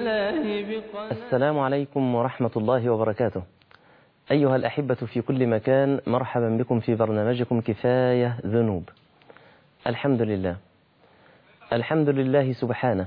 السلام عليكم ورحمة الله وبركاته. أيها الأحبة في كل مكان، مرحبا بكم في برنامجكم كفاية ذنوب. الحمد لله، الحمد لله سبحانه،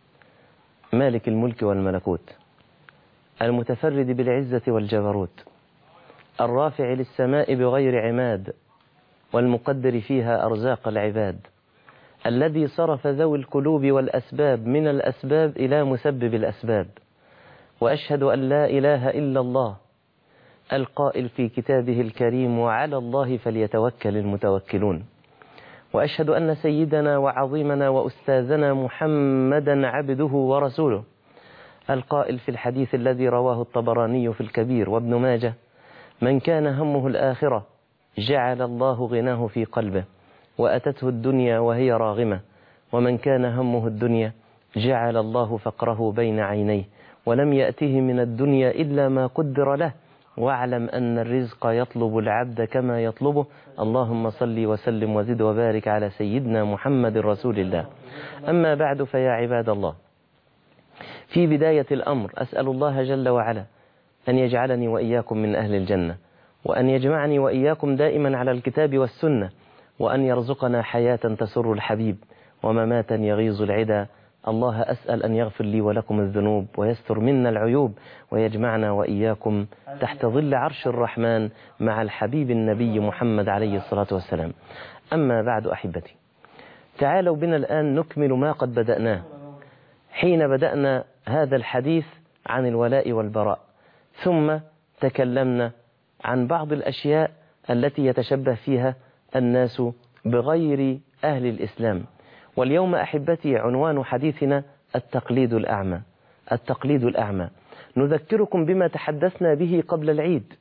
مالك الملك والملكوت، المتفرد بالعزة والجبروت، الرافع للسماء بغير عماد، والمقدر فيها أرزاق العباد، الذي صرف ذوي القلوب والأسباب من الأسباب إلى مسبب الأسباب. وأشهد أن لا إله إلا الله القائل في كتابه الكريم: وعلى الله فليتوكل المتوكلون. وأشهد أن سيدنا وعظيمنا وأستاذنا محمدا عبده ورسوله، القائل في الحديث الذي رواه الطبراني في الكبير وابن ماجه: من كان همه الآخرة جعل الله غناه في قلبه وأتته الدنيا وهي راغمة، ومن كان همه الدنيا جعل الله فقره بين عينيه ولم يأته من الدنيا إلا ما قدر له، واعلم أن الرزق يطلب العبد كما يطلبه. اللهم صل وسلم وزد وبارك على سيدنا محمد رسول الله. أما بعد، فيا عباد الله، في بداية الأمر أسأل الله جل وعلا أن يجعلني وإياكم من أهل الجنة، وأن يجمعني وإياكم دائما على الكتاب والسنة، وأن يرزقنا حياة تسر الحبيب ومماتا يغيظ العدا. الله أسأل أن يغفر لي ولكم الذنوب ويستر منا العيوب، ويجمعنا وإياكم تحت ظل عرش الرحمن مع الحبيب النبي محمد عليه الصلاة والسلام. أما بعد أحبتي، تعالوا بنا الآن نكمل ما قد بدأناه حين بدأنا هذا الحديث عن الولاء والبراء، ثم تكلمنا عن بعض الأشياء التي يتشبه فيها الناس بغير أهل الإسلام. واليوم أحبتي عنوان حديثنا التقليد الأعمى. التقليد الأعمى، نذكركم بما تحدثنا به قبل العيد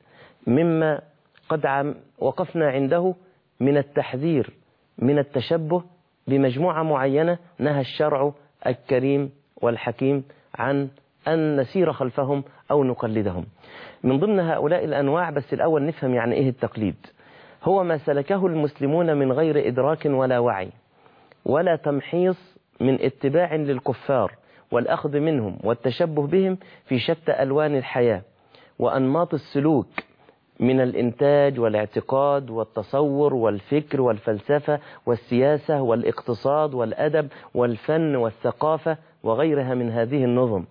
مما قد وقفنا عنده من التحذير من التشبه بمجموعة معينة نهى الشرع الكريم والحكيم عن أن نسير خلفهم أو نقلدهم. من ضمن هؤلاء الأنواع، بس الأول نفهم يعني إيه التقليد، هو ما سلكه المسلمون من غير إدراك ولا وعي ولا تمحيص من اتباع للكفار والأخذ منهم والتشبه بهم في شتى ألوان الحياة وأنماط السلوك، من الإنتاج والاعتقاد والتصور والفكر والفلسفة والسياسة والاقتصاد والأدب والفن والثقافة وغيرها من هذه النظم.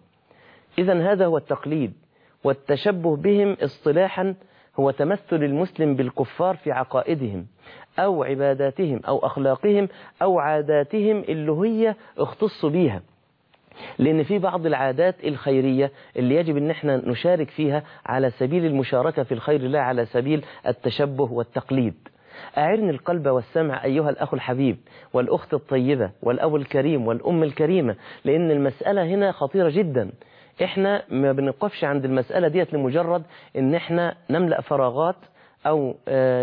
إذن هذا هو التقليد. والتشبه بهم اصطلاحا هو تمثل المسلم بالكفار في عقائدهم أو عباداتهم أو أخلاقهم أو عاداتهم اللي هي اختصوا بيها، لأن في بعض العادات الخيرية اللي يجب أن احنا نشارك فيها على سبيل المشاركة في الخير، لا على سبيل التشبه والتقليد. أعرني القلب والسمع أيها الأخ الحبيب والأخت الطيبة والأب الكريم والأم الكريمة، لأن المسألة هنا خطيرة جدا. احنا ما بنقفش عند المسألة ديت لمجرد ان احنا نملأ فراغات او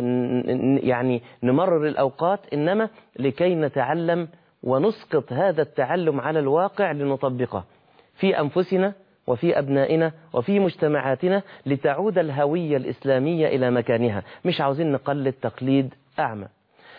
يعني نمرر الأوقات، إنما لكي نتعلم ونسقط هذا التعلم على الواقع لنطبقه في أنفسنا وفي أبنائنا وفي مجتمعاتنا لتعود الهوية الإسلامية إلى مكانها. مش عاوزين نقلد تقليد أعمى.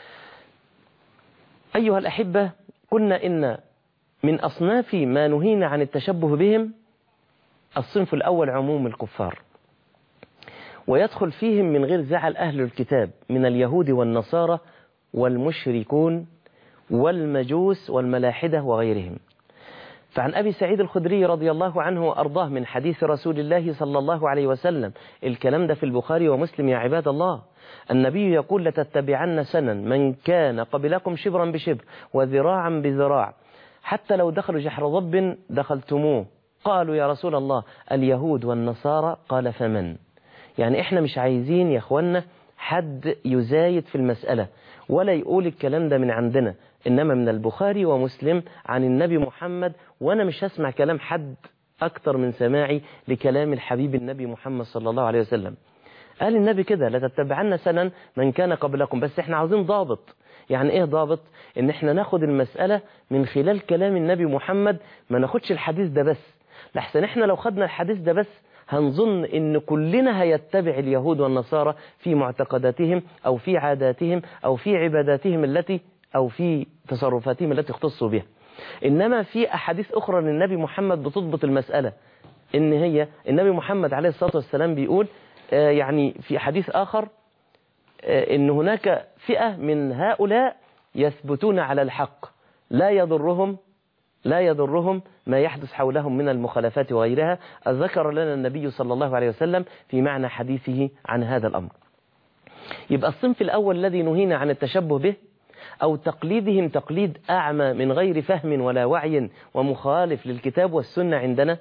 أيها الأحبة، قلنا إن من أصناف ما نهينا عن التشبه بهم الصنف الأول عموم الكفار، ويدخل فيهم من غير زعل أهل الكتاب من اليهود والنصارى والمشركون والمجوس والملاحدة وغيرهم. فعن أبي سعيد الخدري رضي الله عنه وأرضاه من حديث رسول الله صلى الله عليه وسلم، الكلام ده في البخاري ومسلم يا عباد الله، النبي يقول: لتتبعن سنن من كان قبلكم شبرا بشبر وذراعا بذراع حتى لو دخلوا جحر ضب دخلتموه. قالوا: يا رسول الله اليهود والنصارى؟ قال: فمن؟ يعني احنا مش عايزين يا اخوانا حد يزايد في المسألة ولا يقول الكلام ده من عندنا، إنما من البخاري ومسلم عن النبي محمد، وأنا مش هسمع كلام حد أكتر من سماعي لكلام الحبيب النبي محمد صلى الله عليه وسلم. قال النبي كده: لتتبعن سنن من كان قبلكم. بس احنا عاوزين ضابط. يعني ايه ضابط؟ ان احنا ناخد المسألة من خلال كلام النبي محمد، ما ناخدش الحديث ده بس، لحسن احنا لو خدنا الحديث ده بس هنظن ان كلنا هيتبع اليهود والنصارى في معتقداتهم او في عاداتهم او في عباداتهم التي او في تصرفاتهم التي اختصوا بها. إنما في أحاديث أخرى للنبي محمد بتضبط المسألة، إن هي النبي محمد عليه الصلاة والسلام بيقول يعني في حديث آخر إن هناك فئة من هؤلاء يثبتون على الحق لا يضرهم ما يحدث حولهم من المخالفات وغيرها. ذكر لنا النبي صلى الله عليه وسلم في معنى حديثه عن هذا الأمر. يبقى الصنف الأول الذي نهينا عن التشبه به أو تقليدهم تقليد أعمى من غير فهم ولا وعي ومخالف للكتاب والسنة عندنا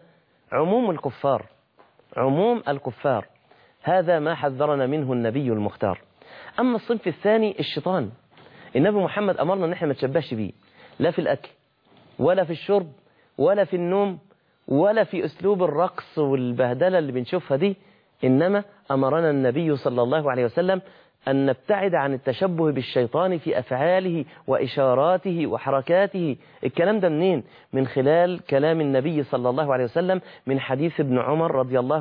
عموم الكفار. هذا ما حذرنا منه النبي المختار. أما الصنف الثاني الشيطان، النبي محمد أمرنا أن احنا ما نتشبهش بيه، لا في الأكل ولا في الشرب ولا في النوم ولا في أسلوب الرقص والبهدلة اللي بنشوفها دي. إنما أمرنا النبي صلى الله عليه وسلم أن نبتعد عن التشبه بالشيطان في أفعاله وإشاراته وحركاته. الكلام ده منين؟ من خلال كلام النبي صلى الله عليه وسلم من حديث ابن عمر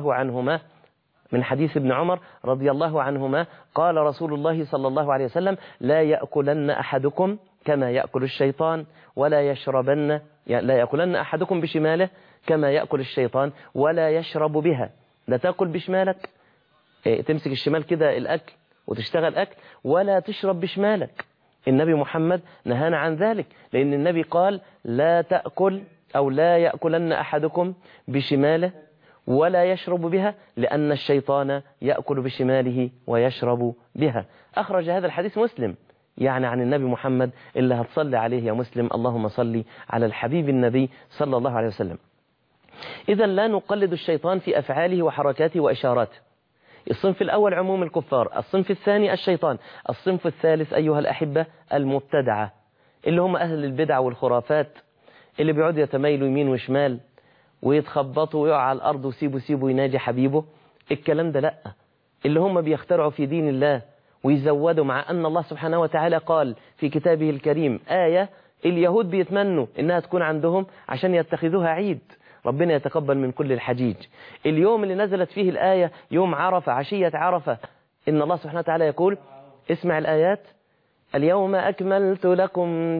رضي الله عنهما قال رسول الله صلى الله عليه وسلم: لا يأكلن أحدكم كما يأكل الشيطان لا يأكلن أحدكم بشماله كما يأكل الشيطان ولا يشرب بها. لا تأكل بشمالك، تمسك الشمال كده الأكل وتشتغل أكل، ولا تشرب بشمالك. النبي محمد نهانا عن ذلك، لأن النبي قال: لا تأكل أو لا يأكلن أحدكم بشماله ولا يشرب بها، لأن الشيطان يأكل بشماله ويشرب بها. أخرج هذا الحديث مسلم، يعني عن النبي محمد اللي هتصلي عليه يا مسلم. اللهم صلي على الحبيب النبي صلى الله عليه وسلم. إذا لا نقلد الشيطان في أفعاله وحركاته وإشاراته. الصنف الأول عموم الكفار، الصنف الثاني الشيطان، الصنف الثالث أيها الأحبة المبتدعة، اللي هم أهل البدع والخرافات، اللي بيقعدوا يتميلوا يمين وشمال ويتخبطوا ويقع على الأرض وسيبوا يناجي حبيبه. الكلام ده لأ، اللي هم بيخترعوا في دين الله ويزودوا، مع أن الله سبحانه وتعالى قال في كتابه الكريم آية اليهود بيتمنوا إنها تكون عندهم عشان يتخذوها عيد. ربنا يتقبل من كل الحجيج. اليوم اللي نزلت فيه الآية يوم عرفة، عشية عرفة، إن الله سبحانه وتعالى يقول، اسمع الآيات: اليوم أكملت لكم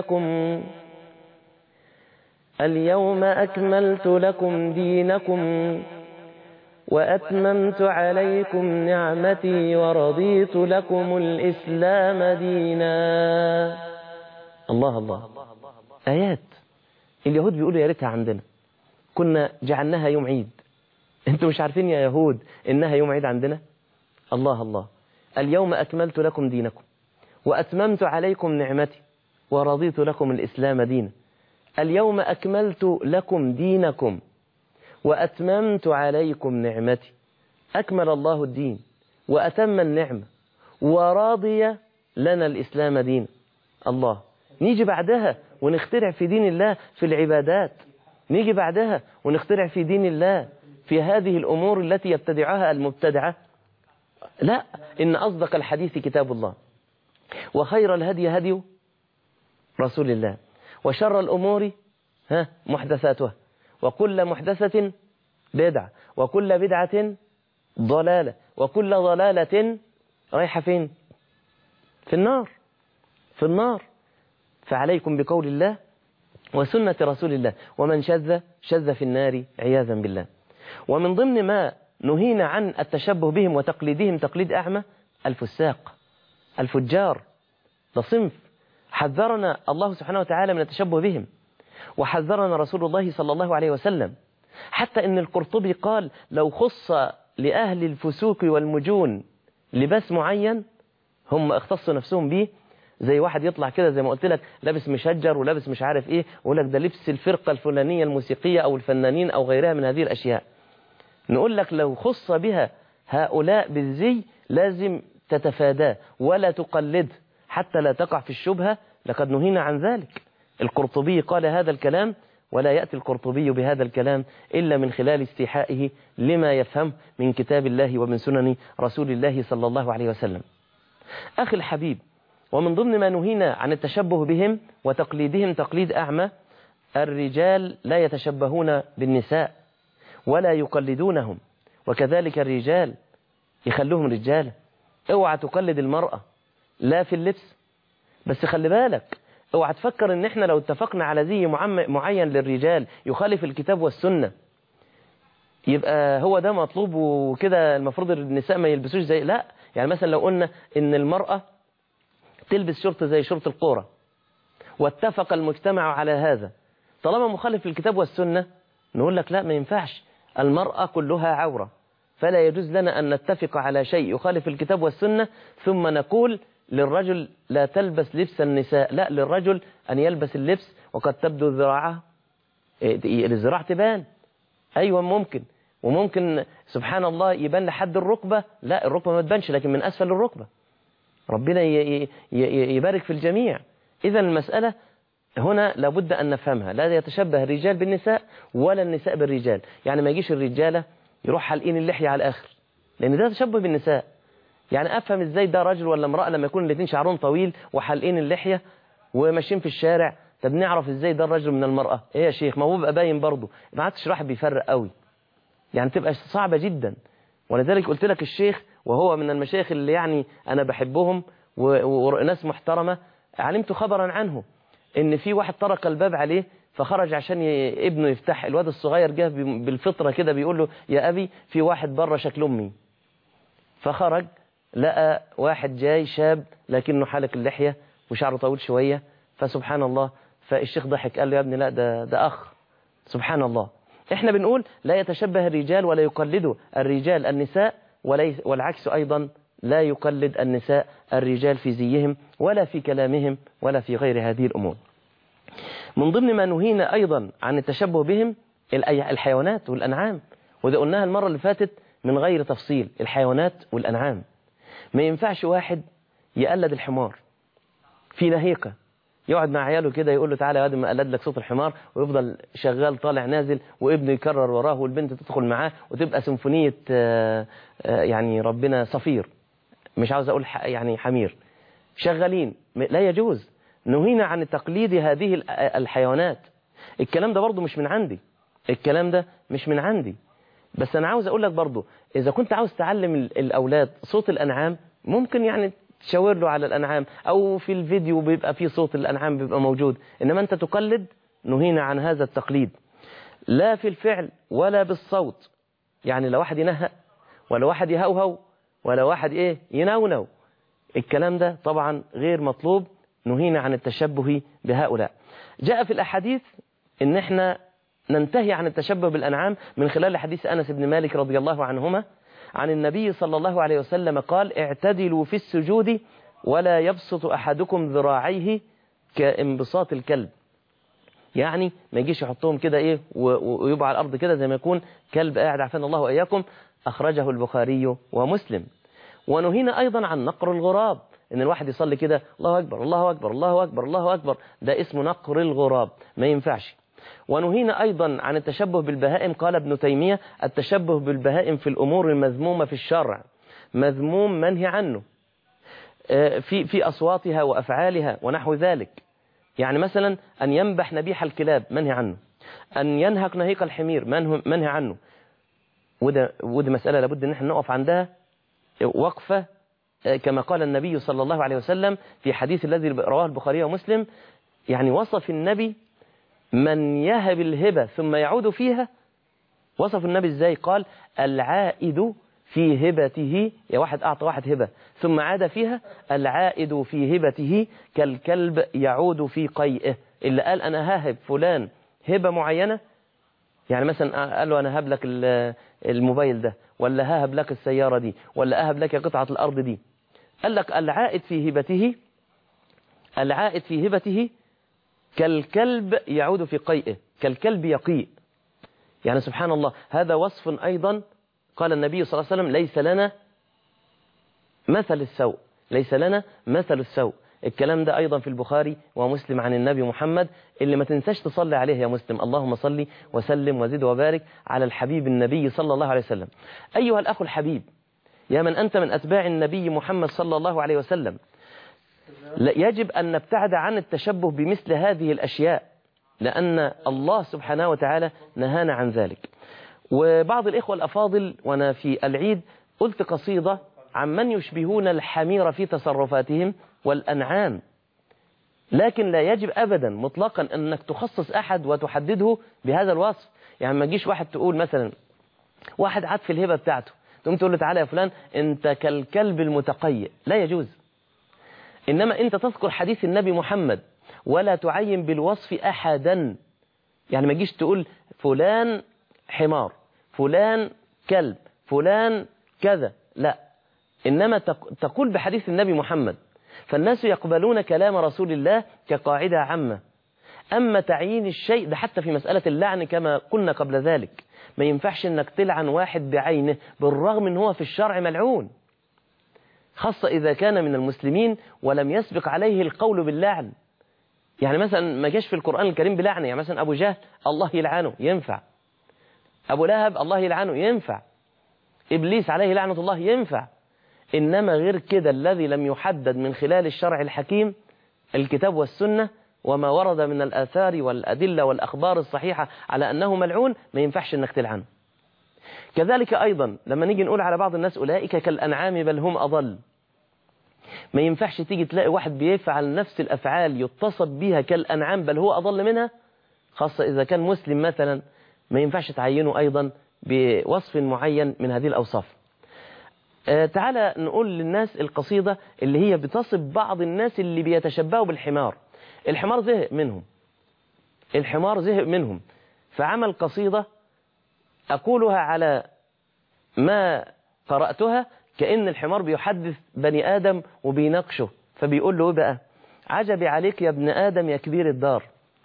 دينكم وأتممت عليكم نعمتي ورضيت لكم الإسلام دينا. الله آيات اليهود بيقولوا يا ريتها عندنا، كنا جعلناها يوم عيد. انتوا مش عارفين يا يهود إنها يوم عيد عندنا؟ الله اليوم أكملت لكم دينكم وأتممت عليكم نعمتي ورضيت لكم الإسلام دينا. اليوم أكملت لكم دينكم وأتممت عليكم نعمتي. أكمل الله الدين وأتم النعمة ورضي لنا الإسلام دين. الله، نيجي بعدها ونخترع في دين الله في العبادات، نيجي بعدها ونخترع في دين الله في هذه الأمور التي يبتدعها المبتدعة؟ لا، إن أصدق الحديث كتاب الله، وخير الهدي هدي رسول الله، وشر الأمور محدثاتها، وكل محدثة بدعة، وكل بدعة ضلالة، وكل ضلالة رايحة فين؟ في النار. فعليكم بقول الله وسنة رسول الله، ومن شذ في النار عياذا بالله. ومن ضمن ما نهينا عن التشبه بهم وتقليدهم تقليد أعمى الفساق الفجار. ده صنف حذرنا الله سبحانه وتعالى من التشبه بهم، وحذرنا رسول الله صلى الله عليه وسلم، حتى إن القرطبي قال: لو خص لأهل الفسوق والمجون لباس معين هم اختصوا نفسهم به، زي واحد يطلع كده زي ما قلت لك لابس مشجر ولابس مش عارف ايه، ويقول لك ده لبس الفرقة الفلانية الموسيقية أو الفنانين أو غيرها من هذه الأشياء. نقول لك لو خص بها هؤلاء بالزي لازم تتفاداه ولا تقلده حتى لا تقع في الشبهة، لقد نهينا عن ذلك. القرطبي قال هذا الكلام، ولا يأتي القرطبي بهذا الكلام إلا من خلال استيحائه لما يفهم من كتاب الله ومن سنن رسول الله صلى الله عليه وسلم. أخي الحبيب، ومن ضمن ما نهينا عن التشبه بهم وتقليدهم تقليد أعمى، الرجال لا يتشبهون بالنساء ولا يقلدونهم، وكذلك الرجال يخلوهم رجال. اوعى تقلد المرأة لا في اللبس، بس خلي بالك اوعى تفكر ان احنا لو اتفقنا على زي معين للرجال يخالف الكتاب والسنة يبقى هو ده مطلوب وكده المفروض النساء ما يلبسوش زي. لا، يعني مثلا لو قلنا ان المرأة تلبس شرط زي شرط القورة واتفق المجتمع على هذا، طالما مخالف للكتاب والسنة نقول لك لا، ما ينفعش، المرأة كلها عورة، فلا يجوز لنا أن نتفق على شيء يخالف الكتاب والسنة ثم نقول للرجل لا تلبس لبس النساء. لا، للرجل أن يلبس اللبس وقد تبدو ذراعه، الذراع تبان، أيوة ممكن، وممكن سبحان الله يبان لحد الركبة، لا الركبة ما تبانش لكن من أسفل الركبة، ربنا يبارك في الجميع. إذا المسألة هنا لابد أن نفهمها، لا يتشبه الرجال بالنساء ولا النساء بالرجال. يعني ما يجيش الرجالة يروح حلقين اللحية على الآخر، لأن ده تشبه بالنساء. يعني أفهم إزاي ده رجل ولا امرأة لما يكون الاثنين شعرهم طويل وحلقين اللحية وماشيين في الشارع؟ طب نعرف إزاي ده الرجل من المرأة؟ إيه يا شيخ، ما هو بيبقى باين برضه، ما عادش راح بيفرق قوي، يعني تبقى صعبة جدا. ولذلك قلت لك الشيخ وهو من المشايخ اللي يعني أنا بحبهم وناس محترمة، علمت خبرا عنه إن في واحد طرق الباب عليه فخرج عشان ابنه يفتح، الواد الصغير جه بالفطرة كده بيقول له يا أبي في واحد بره شكل أمي، فخرج لقى واحد جاي شاب لكنه حالق اللحية وشعره طويل شوية، فسبحان الله، فالشيخ ضحك قال له يا ابني لا ده أخ. سبحان الله. احنا بنقول لا يتشبه الرجال ولا يقلدوا الرجال النساء، والعكس أيضا لا يقلد النساء الرجال في زيهم ولا في كلامهم ولا في غير هذه الأمور. من ضمن ما نهينا أيضا عن التشبه بهم الحيوانات والأنعام، وده قلناها المرة اللي فاتت من غير تفصيل. الحيوانات والأنعام ما ينفعش واحد يقلد الحمار في نهيقة، يقعد مع عياله كده يقول له تعالى يا واد ما أقلد لك صوت الحمار، ويفضل شغال طالع نازل وابنه يكرر وراه والبنت تدخل معاه وتبقى سيمفونية يعني ربنا صفير، مش عاوز أقول يعني حمير، شغالين. لا يجوز، نهينا عن تقليد هذه الحيوانات. الكلام ده برضو مش من عندي، الكلام ده مش من عندي، بس أنا عاوز أقول لك برضو إذا كنت عاوز تعلم الأولاد صوت الأنعام ممكن يعني تشاور له على الأنعام، أو في الفيديو بيبقى فيه صوت الأنعام بيبقى موجود، إنما أنت تقلد، نهينا عن هذا التقليد، لا في الفعل ولا بالصوت. يعني لو واحد ينهق ولا واحد يهوهو ولا واحد ينونو، الكلام ده طبعا غير مطلوب، نهينا عن التشبه بهؤلاء. جاء في الأحاديث إن احنا ننتهي عن التشبه بالأنعام من خلال حديث أنس بن مالك رضي الله عنهما عن النبي صلى الله عليه وسلم قال اعتدلوا في السجود ولا يبسط أحدكم ذراعيه كانبساط الكلب، يعني ما يجيش يحطهم كده ويبقى على الأرض كده زي ما يكون كلب قاعد، عافانا الله وإياكم. أخرجه البخاري ومسلم. ونهينا أيضا عن نقر الغراب، إن الواحد يصلي كده الله أكبر الله أكبر الله أكبر الله أكبر، ده اسمه نقر الغراب، ما ينفعش. ونهينا أيضا عن التشبه بالبهائم. قال ابن تيمية التشبه بالبهائم في الأمور المذمومة في الشرع مذموم منهي عنه، في أصواتها وأفعالها ونحو ذلك. يعني مثلا أن ينبح نبيح الكلاب منهي عنه، أن ينهك نهيق الحمير منهي عنه، وده مسألة لابد أن احنا نقف عندها وقفة، كما قال النبي صلى الله عليه وسلم في حديث الذي رواه البخاري ومسلم، يعني وصف النبي من يهب الهبة ثم يعود فيها، وصف النبي ازاي؟ قال العائد في هبته، يا واحد أعطى واحد هبة ثم عاد فيها، العائد في هبته كالكلب يعود في قيئه. اللي قال أنا هاهب فلان هبة معينة، يعني مثلا قال له أنا هاب لك الموبايل ده، ولا هاهب لك السيارة دي، ولا أهب لك قطعة الأرض دي، قال لك العائد في هبته، العائد في هبته كالكلب يعود في قيئه، كالكلب يقيء. يعني سبحان الله، هذا وصف أيضا قال النبي صلى الله عليه وسلم ليس لنا مثل السوء، ليس لنا مثل السوء. الكلام ده أيضا في البخاري ومسلم عن النبي محمد، اللي ما تنساش تصلي عليه يا مسلم، اللهم صل وسلم وزد وبارك على الحبيب النبي صلى الله عليه وسلم. أيها الأخ الحبيب، يا من أنت من أتباع النبي محمد صلى الله عليه وسلم، يجب أن نبتعد عن التشبه بمثل هذه الأشياء، لأن الله سبحانه وتعالى نهانا عن ذلك. وبعض الإخوة الأفاضل وأنا في العيد قلت قصيدة عن من يشبهون الحمير في تصرفاتهم والأنعام. لكن لا يجب أبدا مطلقا أنك تخصص أحد وتحدده بهذا الوصف. يعني ما تجيش واحد تقول مثلا واحد عاد في الهبة بتاعته تقوم تقول له تعالى يا فلان أنت كالكلب المتقيء، لا يجوز. إنما أنت تذكر حديث النبي محمد ولا تعين بالوصف أحدا. يعني ما تجيش تقول فلان حمار، فلان كلب، فلان كذا، لا، إنما تقول بحديث النبي محمد. فالناس يقبلون كلام رسول الله كقاعدة عامة. أما تعيين الشيء ده حتى في مسألة اللعن كما قلنا قبل ذلك، ما ينفعش أنك تلعن واحد بعينه بالرغم أنه هو في الشرع ملعون، خاصة إذا كان من المسلمين ولم يسبق عليه القول باللعن. يعني مثلا ما جاش في القرآن الكريم بلعنة، يعني مثلا أبو جهل الله يلعنه ينفع، أبو لهب الله يلعنه ينفع، إبليس عليه لعنة الله ينفع. إنما غير كده الذي لم يحدد من خلال الشرع الحكيم الكتاب والسنة وما ورد من الآثار والأدلة والأخبار الصحيحة على أنه ملعون، ما ينفعش أنك تلعنه. كذلك أيضا لما نيجي نقول على بعض الناس أولئك كالأنعام بل هم أضل، ما ينفعش تيجي تلاقي واحد بيفعل نفس الأفعال يتصف بها كالأنعام بل هو أضل منها، خاصة إذا كان مسلم مثلا، ما ينفعش تعينه أيضا بوصف معين من هذه الأوصاف. تعالى نقول للناس القصيدة اللي هي بتصف بعض الناس اللي بيتشبهوا بالحمار. الحمار زهق منهم، الحمار زهق منهم، فعمل قصيدة أقولها على ما قرأتها كأن الحمار بيحدث بني آدم وبيناقشه، فبيقول له بقى عجبي عليك يا ابن آدم يا كبير الدار.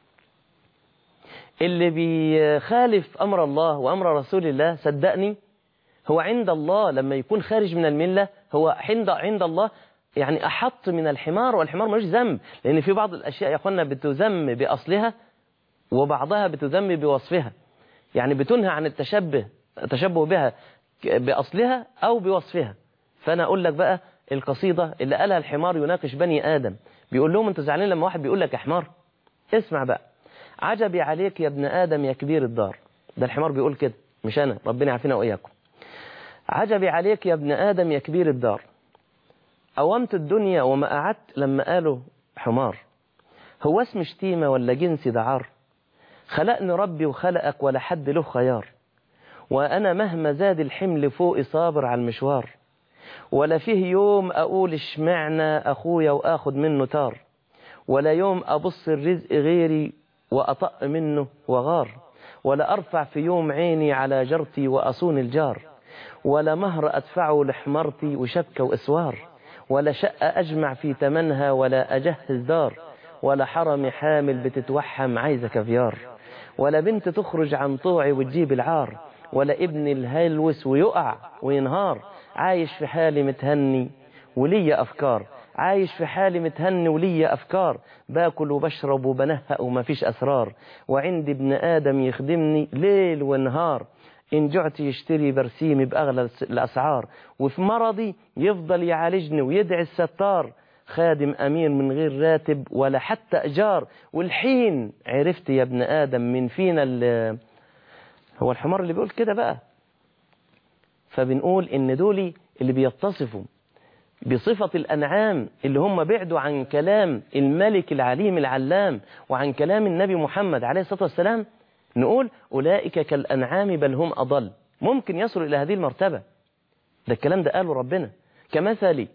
اللي بيخالف أمر الله وأمر رسول الله صدقني هو عند الله لما يكون خارج من الملة هو عند الله يعني أحط من الحمار، والحمار ملوش ذنب، لأن في بعض الأشياء يا أخوانا بتذم بأصلها وبعضها بتذم بوصفها، يعني بتنهى عن التشبه بها بأصلها أو بوصفها. فأنا أقول لك بقى القصيدة اللي قالها الحمار يناقش بني آدم، بيقول لهم أنتوا زعلانين لما واحد بيقول لك يا حمار؟ اسمع بقى، عجبي عليك يا ابن آدم يا كبير الدار. ده الحمار بيقول كده مش أنا، ربنا يعافينا وإياكم. عجبي عليك يا ابن آدم يا كبير الدار، قومت الدنيا وما قعدت لما قالوا حمار، هو اسم شتيمة ولا جنسي دعار؟ خلقني ربي وخلقك ولا حد له خيار، وأنا مهما زاد الحمل فوقي صابر على المشوار، ولا فيه يوم أقول اشمعنا أخويا وآخد منه تار، ولا يوم أبص الرزق غيري وأطأ منه وغار، ولا أرفع في يوم عيني على جرتي وأصون الجار، ولا مهر أدفعه لحمرتي وشبكة وإسوار، ولا شقة أجمع في تمنها ولا أجهز دار، ولا حرم حامل بتتوحم عايزة كافيار، ولا بنت تخرج عن طوعي وتجيب العار، ولا ابن الهلوس ويقع وينهار، عايش في حالي متهني ولي أفكار، عايش في حالي متهني ولي أفكار، باكل وبشرب وبنهق وما فيش أسرار، وعندي ابن آدم يخدمني ليل ونهار، إن جعت يشتري برسيمي بأغلى الأسعار، وفي مرضي يفضل يعالجني ويدعي الستار، خادم أمين من غير راتب ولا حتى أجار، والحين عرفت يا ابن آدم من فينا هو الحمار اللي بيقول كده بقى. فبنقول إن دول اللي بيتصفوا بصفة الأنعام اللي هم بعدوا عن كلام الملك العليم العلام وعن كلام النبي محمد عليه الصلاة والسلام، نقول أولئك كالأنعام بل هم أضل. ممكن يصل إلى هذه المرتبة، ده الكلام ده قاله ربنا، كمثل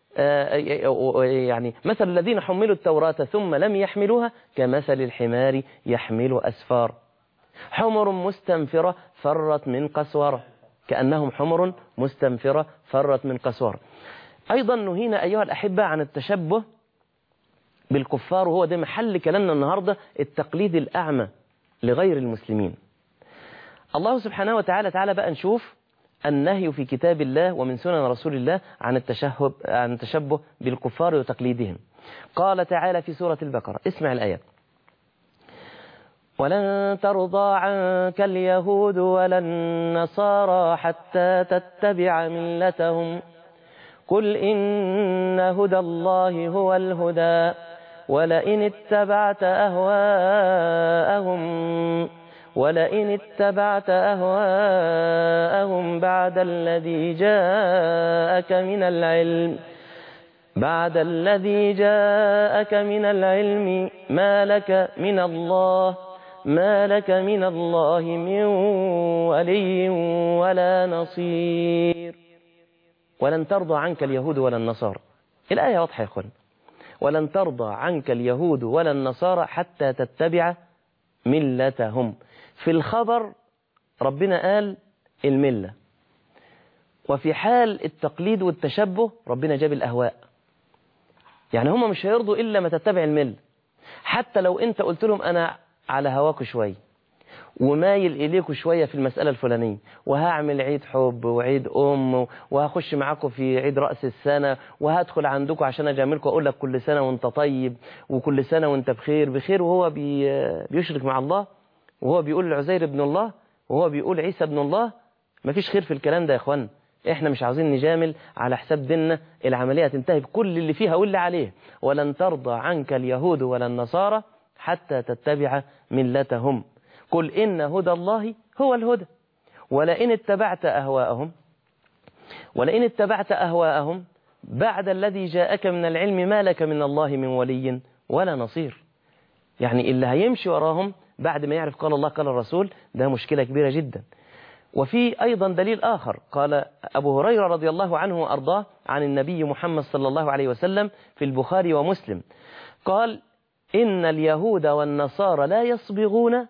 يعني مثل الذين حملوا التوراة ثم لم يحملوها كمثل الحمار يحمل أسفار، حمر مستنفرة فرت من قسورة، كأنهم حمر مستنفرة فرت من قسورة. أيضا نهينا أيها الأحبة عن التشبه بالكفار، وهو ده محل كلامنا النهاردة، التقليد الأعمى لغير المسلمين. الله سبحانه وتعالى تعالى بقى نشوف النهي في كتاب الله ومن سنن رسول الله عن التشبه بالكفار وتقليدهم. قال تعالى في سورة البقرة، اسمع الآيات: ولن ترضى عنك اليهود ولا النصارى حتى تتبع ملتهم قل إن هدى الله هو الهدى ولئن اتبعت أهواءهم بعد الذي جاءك من العلم بعد الذي جاءك من العلم ما لك من الله من ولي ولا نصير. ولن ترضى عنك اليهود ولا النصارى. الآية واضحة يا أخوان. ولن ترضى عنك اليهود ولا النصارى حتى تتبع ملتهم. في الخبر ربنا قال الملة، وفي حال التقليد والتشبه ربنا جاب الأهواء. يعني هم مش هيرضوا إلا ما تتبع الملة. حتى لو أنت قلت لهم أنا على هواكوا شوية ومايل إليكوا شوية في المسألة الفلانية، وهعمل عيد حب وعيد وهخش معاكم في عيد رأس السنة، وهدخل عندكم عشان أجاملكم وأقول لك كل سنة وأنت طيب وكل سنة وأنت بخير، وهو بيشرك مع الله، وهو بيقول العزير ابن الله، وهو بيقول عيسى ابن الله. مفيش خير في الكلام ده يا إخوان. إحنا مش عاوزين نجامل على حساب ديننا. العملية تنتهي بكل اللي فيها واللي عليه. ولن ترضى عنك اليهود ولا النصارى حتى تتبع ملتهم. قل إن هدى الله هو الهدى ولئن اتبعت أهواءهم بعد الذي جاءك من العلم ما لك من الله من ولي ولا نصير. يعني اللي هيمشي وراهم بعد ما يعرف قال الله قال الرسول ده مشكلة كبيرة جدا. وفي أيضا دليل آخر، قال أبو هريرة رضي الله عنه وأرضاه عن النبي محمد صلى الله عليه وسلم في البخاري ومسلم، قال إن اليهود والنصارى لا يصبغون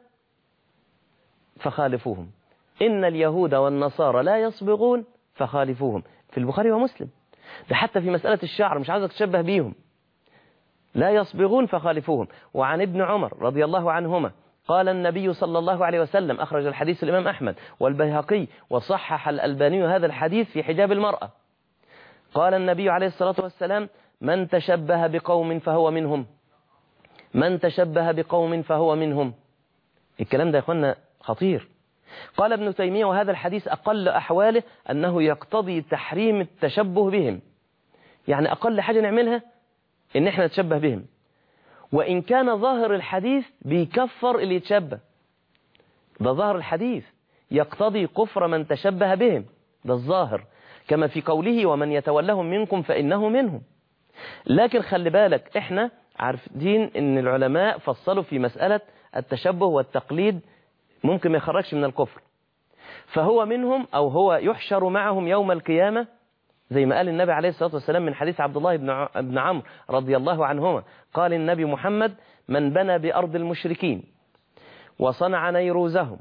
فخالفوهم. إن اليهود والنصارى لا يصبغون فخالفوهم، في البخاري ومسلم. ده حتى في مسألة الشعر مش عايزك تشبه بيهم. لا يصبغون فخالفوهم. وعن ابن عمر رضي الله عنهما قال النبي صلى الله عليه وسلم، أخرج الحديث الإمام أحمد والبيهقي وصحح الألباني هذا الحديث في حجاب المرأة. قال النبي عليه الصلاة والسلام من تشبه بقوم فهو منهم. من تشبه بقوم فهو منهم. الكلام ده يا أخوانا خطير. قال ابن تيمية وهذا الحديث أقل أحواله أنه يقتضي تحريم التشبه بهم. يعني أقل حاجة نعملها إن احنا نتشبه بهم، وإن كان ظاهر الحديث بيكفر اللي يتشبه. ده ظاهر الحديث يقتضي كفر من تشبه بهم، ده الظاهر، كما في قوله ومن يتولهم منكم فإنه منهم. لكن خلي بالك احنا عارفين ان العلماء فصلوا في مسألة التشبه والتقليد ممكن ما يخرجش من الكفر، فهو منهم أو هو يحشر معهم يوم القيامة، زي ما قال النبي عليه الصلاة والسلام من حديث عبد الله بن عمرو رضي الله عنهما. قال النبي محمد من بنى بأرض المشركين وصنع نيروزهم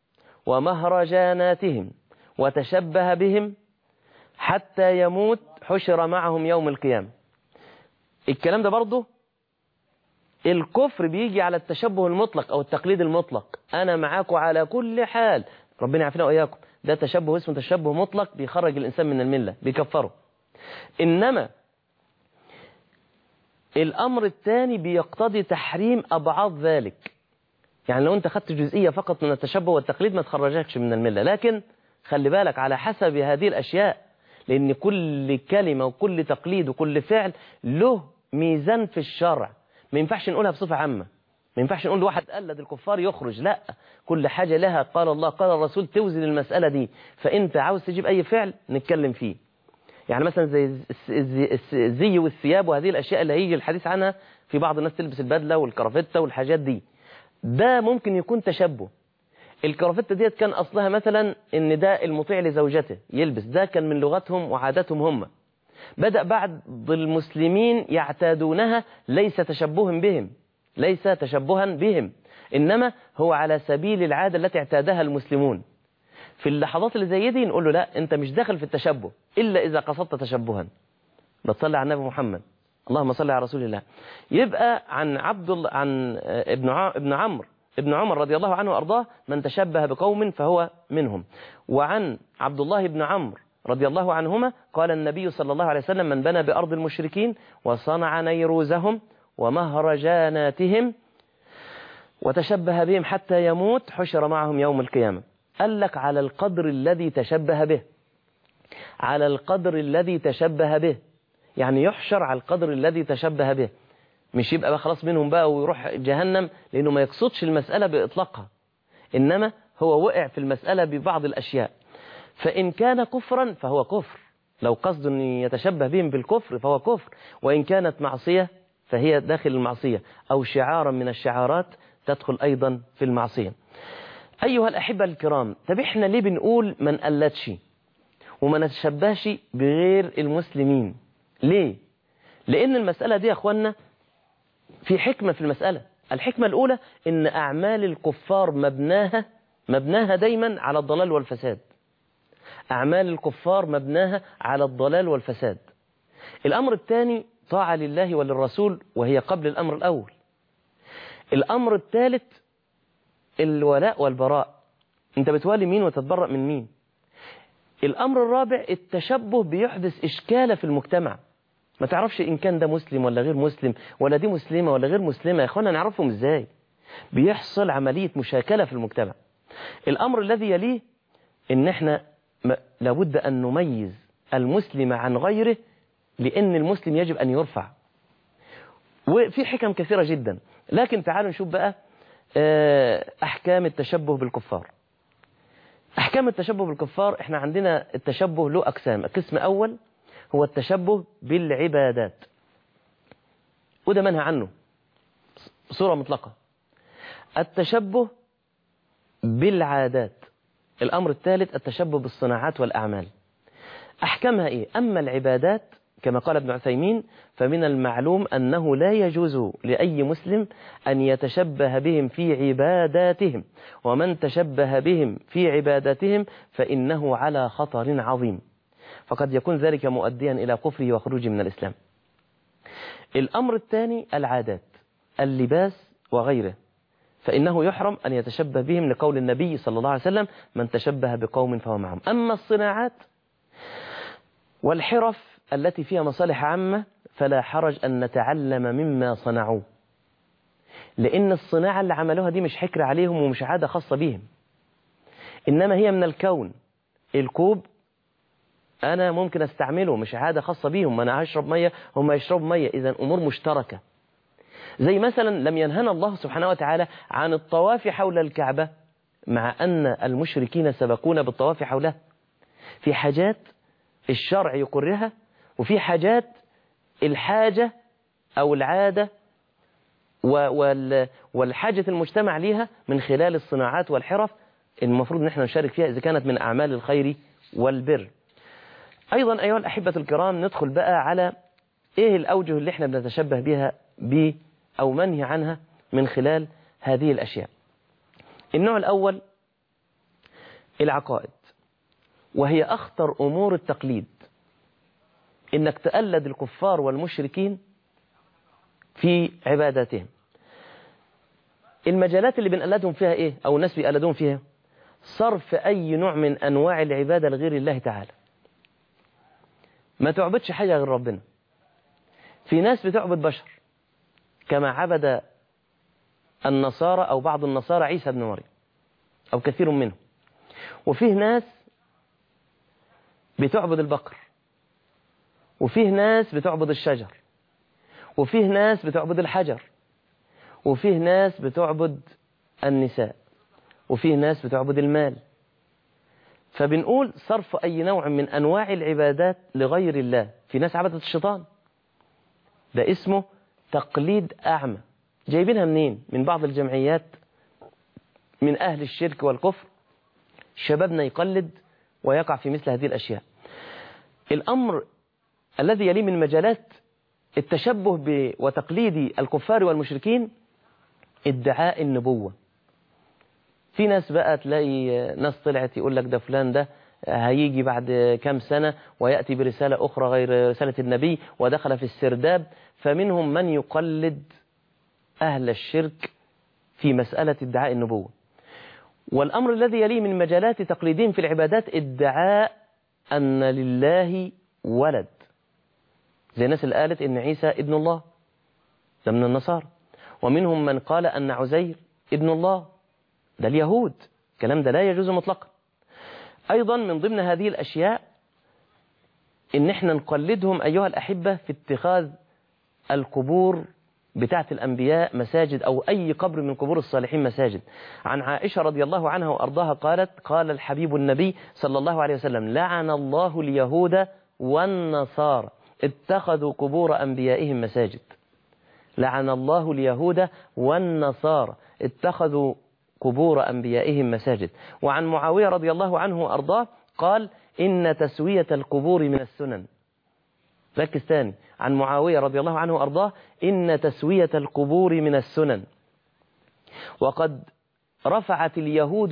ومهرجاناتهم وتشبه بهم حتى يموت حشر معهم يوم القيامة. الكلام ده برضه الكفر بيجي على التشبه المطلق أو التقليد المطلق. أنا معاكم على كل حال، ربنا يعافينا وإياكم. ده تشبه اسمه تشبه مطلق بيخرج الإنسان من الملة، بيكفره. إنما الأمر الثاني بيقتضي تحريم أبعاد ذلك. يعني لو أنت خدت جزئية فقط من التشبه والتقليد ما تخرجكش من الملة، لكن خلي بالك على حسب هذه الأشياء، لأن كل كلمة وكل تقليد وكل فعل له ميزان في الشرع. ما ينفعش نقولها بصفة عامة. ما ينفعش نقول واحد قلد الكفار يخرج، لا، كل حاجة لها قال الله قال الرسول توزن المسألة دي. فأنت عاوز تجيب أي فعل نتكلم فيه. يعني مثلا زي الزي والثياب وهذه الأشياء اللي هيجي الحديث عنها، في بعض الناس تلبس البدلة والكرافتة والحاجات دي، ده ممكن يكون تشبه. الكرافتة ديت كان أصلها مثلا إن ده المطيع لزوجته يلبس، ده كان من لغتهم وعاداتهم هم. بدأ بعض المسلمين يعتادونها، ليس تشبها بهم، ليس تشبها بهم، إنما هو على سبيل العادة التي اعتادها المسلمون. في اللحظات اللي زي دي نقول له لا، أنت مش داخل في التشبه إلا إذا قصدت تشبها. بتصلي على النبي محمد، اللهم صل على رسول الله. يبقى عن ابن عمر رضي الله عنه وأرضاه من تشبه بقوم فهو منهم. وعن عبد الله بن عمرو رضي الله عنهما قال النبي صلى الله عليه وسلم من بنى بأرض المشركين وصنع نيروزهم ومهرجاناتهم وتشبه بهم حتى يموت حشر معهم يوم القيامة. قال لك على القدر الذي تشبه به، على القدر الذي تشبه به، يعني يحشر على القدر الذي تشبه به، مش يبقى بقى خلاص منهم بقى ويروح جهنم، لأنه ما يقصدش المسألة بإطلاقها، إنما هو وقع في المسألة ببعض الأشياء. فإن كان كفرا فهو كفر، لو قصد أن يتشبه بهم بالكفر فهو كفر، وإن كانت معصية فهي داخل المعصية، أو شعارا من الشعارات تدخل أيضا في المعصية. أيها الأحبة الكرام، طب إحنا ليه بنقول ما نقلدش وما نتشبهش بغير المسلمين؟ ليه؟ لأن المسألة دي يا أخوانا في حكمة في المسألة. الحكمة الأولى إن أعمال الكفار مبناها دايما على الضلال والفساد. أعمال الكفار مبناها على الضلال والفساد. الأمر الثاني طاعة لله وللرسول، وهي قبل الأمر الأول. الأمر الثالث الولاء والبراء، أنت بتوالي مين وتتبرأ من مين. الأمر الرابع التشبه بيحدث إشكالة في المجتمع، ما تعرفش إن كان ده مسلم ولا غير مسلم، ولا دي مسلمة ولا غير مسلمة. يا أخوانا نعرفهم إزاي؟ بيحصل عملية مشاكلة في المجتمع. الأمر الذي يليه إن إحنا لابد أن نميز المسلم عن غيره، لأن المسلم يجب أن يرفع. وفي حكم كثيرة جدا، لكن تعالوا نشوف بقى أحكام التشبه بالكفار. أحكام التشبه بالكفار، إحنا عندنا التشبه له أقسام. القسم الأول هو التشبه بالعبادات، وده منهى عنه بصورة مطلقة. التشبه بالعادات. الأمر الثالث التشبه بالصناعات والأعمال. أحكامها إيه؟ أما العبادات كما قال ابن عثيمين فمن المعلوم أنه لا يجوز لأي مسلم أن يتشبه بهم في عباداتهم، ومن تشبه بهم في عباداتهم فإنه على خطر عظيم، فقد يكون ذلك مؤديا إلى كفره وخروجه من الإسلام. الأمر الثاني العادات، اللباس وغيره، فإنه يحرم أن يتشبه بهم لقول النبي صلى الله عليه وسلم من تشبه بقوم فهو معهم. أما الصناعات والحرف التي فيها مصالح عامة فلا حرج أن نتعلم مما صنعوه، لأن الصناعة اللي عملوها دي مش حكر عليهم ومش عادة خاصة بهم، إنما هي من الكون. الكوب أنا ممكن أستعمله، مش عادة خاصة بيهم، أنا هشرب مية هم يشربوا مية، إذن أمور مشتركة. زي مثلا لم ينهنا الله سبحانه وتعالى عن الطواف حول الكعبة، مع أن المشركين سبقونا بالطواف حولها. في حاجات الشرع يقرها، وفي حاجات الحاجة أو العادة والحاجة المجتمع ليها من خلال الصناعات والحرف المفروض نحن نشارك فيها إذا كانت من أعمال الخير والبر. أيضا أيها الأحبة الكرام ندخل بقى على إيه الأوجه اللي احنا بنتشبه بها أو منهي عنها من خلال هذه الأشياء. النوع الأول العقائد، وهي أخطر أمور التقليد، إنك تقلد الكفار والمشركين في عباداتهم. المجالات اللي بنقلدهم فيها إيه أو الناس بيقلدون فيها؟ صرف أي نوع من أنواع العبادة لغير الله تعالى. ما تعبدش حاجة غير ربنا. في ناس بتعبد بشر كما عبد النصارى أو بعض النصارى عيسى بن مريم أو كثير منهم. وفيه ناس بتعبد البقر، وفيه ناس بتعبد الشجر، وفيه ناس بتعبد الحجر، وفيه ناس بتعبد النساء، وفيه ناس بتعبد المال. فبنقول صرف أي نوع من أنواع العبادات لغير الله. في ناس عبدت الشيطان، ده اسمه تقليد أعمى. جايبينها منين؟ من بعض الجمعيات من أهل الشرك والكفر، شبابنا يقلد ويقع في مثل هذه الأشياء. الأمر الذي يلي من مجالات التشبه وتقليد الكفار والمشركين ادعاء النبوة. في ناس بقى تلاقي ناس طلعت يقول لك ده فلان ده هيجي بعد كام سنة ويأتي برسالة أخرى غير رسالة النبي، ودخل في السرداب. فمنهم من يقلد أهل الشرك في مسألة ادعاء النبوة. والأمر الذي يليه من مجالات تقليدهم في العبادات ادعاء أن لله ولد، زي الناس اللي قالت إن عيسى ابن الله، ده من النصارى. ومنهم من قال أن عزير ابن الله، ده اليهود. الكلام ده لا يجوز مطلقا. أيضا من ضمن هذه الأشياء إن احنا نقلدهم أيها الأحبة في اتخاذ القبور بتاعت الأنبياء مساجد، أو أي قبر من قبور الصالحين مساجد. عن عائشة رضي الله عنها وأرضاها قالت: قال الحبيب النبي صلى الله عليه وسلم: لعن الله اليهود والنصارى اتخذوا قبور أنبيائهم مساجد. لعن الله اليهود والنصارى اتخذوا قبور أنبيائهم مساجد. وعن معاوية رضي الله عنه وأرضاه قال إن تسوية القبور من السنن. ركز تاني، عن معاوية رضي الله عنه وأرضاه إن تسوية القبور من السنن، وقد رفعت اليهود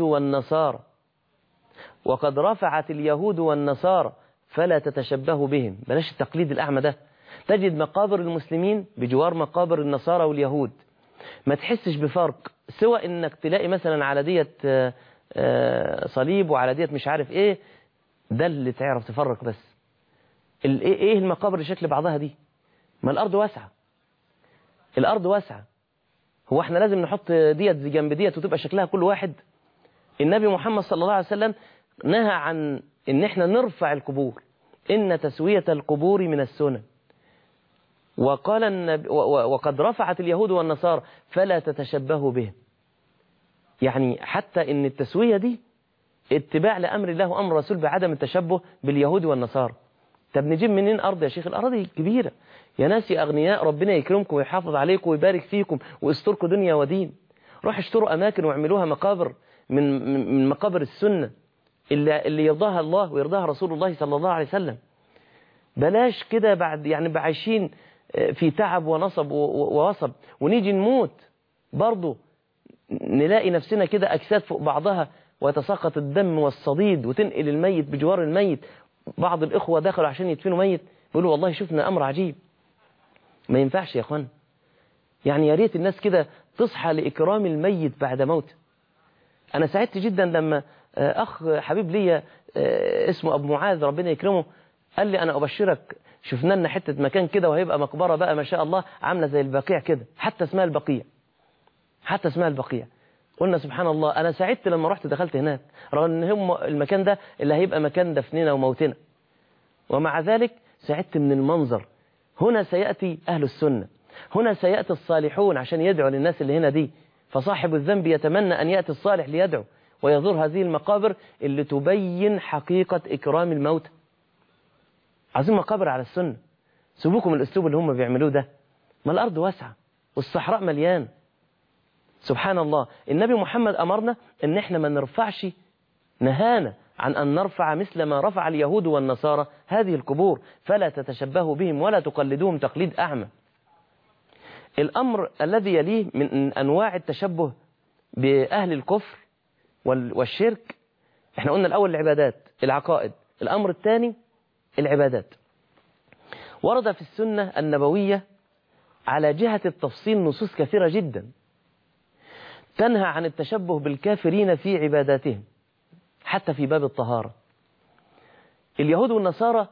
والنصارى فلا تتشبهوا بهم. بلاش التقليد الأعمى ده. تجد مقابر المسلمين بجوار مقابر النصارى واليهود، ما تحسش بفرق، سوى انك تلاقي مثلا على ديت صليب وعلى ديت مش عارف ايه، ده اللي تعرف تفرق. بس ايه المقابر اللي شكل بعضها دي؟ ما الارض واسعة. هو احنا لازم نحط ديت جنب ديت وتبقى شكلها كل واحد؟ النبي محمد صلى الله عليه وسلم نهى عن ان احنا نرفع القبور، ان تسوية القبور من السنن. وقال النبي وقد رفعت اليهود والنصارى فلا تتشبهوا بهم. يعني حتى ان التسوية دي اتباع لأمر الله وأمر رسول بعدم التشبه باليهود والنصارى. طب نجيب منين أرض يا شيخ؟ الأراضي كبيرة يا ناس يا أغنياء، ربنا يكرمكم ويحافظ عليكم ويبارك فيكم ويستركم دنيا ودين. روح اشتروا أماكن واعملوها مقابر من مقابر السنة اللي يرضاها الله ويرضاها رسول الله صلى الله عليه وسلم. بلاش كده بعد يعني بعيشين في تعب ونصب ووصب، ونيجي نموت برضه نلاقي نفسنا كده أجساد فوق بعضها ويتساقط الدم والصديد وتنقل الميت بجوار الميت. بعض الإخوة دخلوا عشان يدفنوا ميت بيقولوا والله شفنا أمر عجيب. ما ينفعش يا أخوان. يعني يا ريت الناس كده تصحى لإكرام الميت بعد موته. أنا سعدت جدا لما أخ حبيب لي اسمه أبو معاذ ربنا يكرمه قال لي أنا أبشرك شفنا لنا حتة مكان كده وهيبقى مقبرة بقى ما شاء الله عاملة زي البقيع كده، حتى اسمها البقيع. قلنا سبحان الله. أنا سعدت لما رحت دخلت هناك رغم أن هم المكان ده اللي هيبقى مكان دفننا وموتنا، ومع ذلك سعدت من المنظر. هنا سيأتي أهل السنة، هنا سيأتي الصالحون عشان يدعوا للناس اللي هنا دي. فصاحب الذنب يتمنى أن يأتي الصالح ليدعو ويزور هذه المقابر اللي تبين حقيقة إكرام الموت. عايزين مقابر على السنة. سيبوكم الأسلوب اللي هم بيعملوه ده. ما الأرض واسعة والصحراء مليان. سبحان الله. النبي محمد أمرنا أن احنا ما نرفعش، نهانا عن أن نرفع مثل ما رفع اليهود والنصارى هذه القبور. فلا تتشبهوا بهم ولا تقلدوهم تقليد أعمى. الأمر الذي يليه من أنواع التشبه بأهل الكفر والشرك، احنا قلنا الأول العبادات العقائد، الأمر الثاني العبادات. ورد في السنة النبوية على جهة التفصيل نصوص كثيرة جدا تنهى عن التشبه بالكافرين في عباداتهم، حتى في باب الطهارة. اليهود والنصارى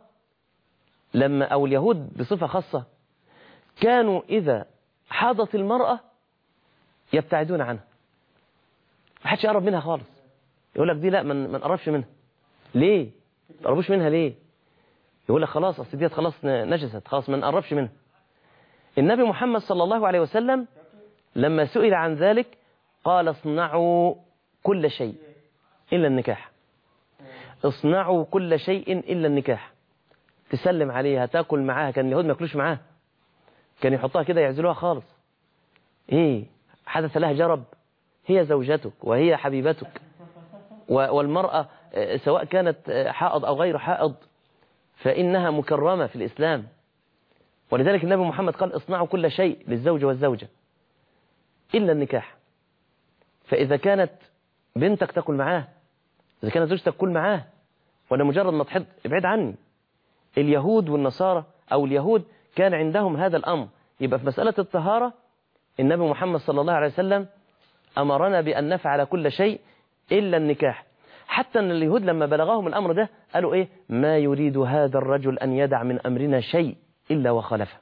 أو اليهود بصفة خاصة كانوا إذا حاضت المرأة يبتعدون عنها، ما حدش يقرب منها خالص. يقول لك دي لا ما نقربش منها. ليه؟ ما تقربوش منها ليه؟ يقول لك خلاص أصل ديت خلاص نجست، خلاص ما نقربش منها. النبي محمد صلى الله عليه وسلم لما سئل عن ذلك قال اصنعوا كل شيء إلا النكاح. اصنعوا كل شيء إلا النكاح. تسلم عليها، تاكل معاها. كان اليهود ما ياكلوش معاها، كان يحطها كده يعزلوها خالص. ايه حدث لها جرب؟ هي زوجتك وهي حبيبتك، والمرأة سواء كانت حائض أو غير حائض فإنها مكرمة في الإسلام. ولذلك النبي محمد قال اصنعوا كل شيء للزوج والزوجة إلا النكاح. فإذا كانت بنتك تاكل معاه، إذا كانت زوجتك تاكل معاه، ولا مجرد ما تحض ابعد عني. اليهود والنصارى أو اليهود كان عندهم هذا الأمر. يبقى في مسألة الطهارة النبي محمد صلى الله عليه وسلم أمرنا بأن نفعل كل شيء إلا النكاح. حتى أن اليهود لما بلغهم الأمر ده قالوا إيه؟ ما يريد هذا الرجل أن يدع من أمرنا شيء إلا وخلفه.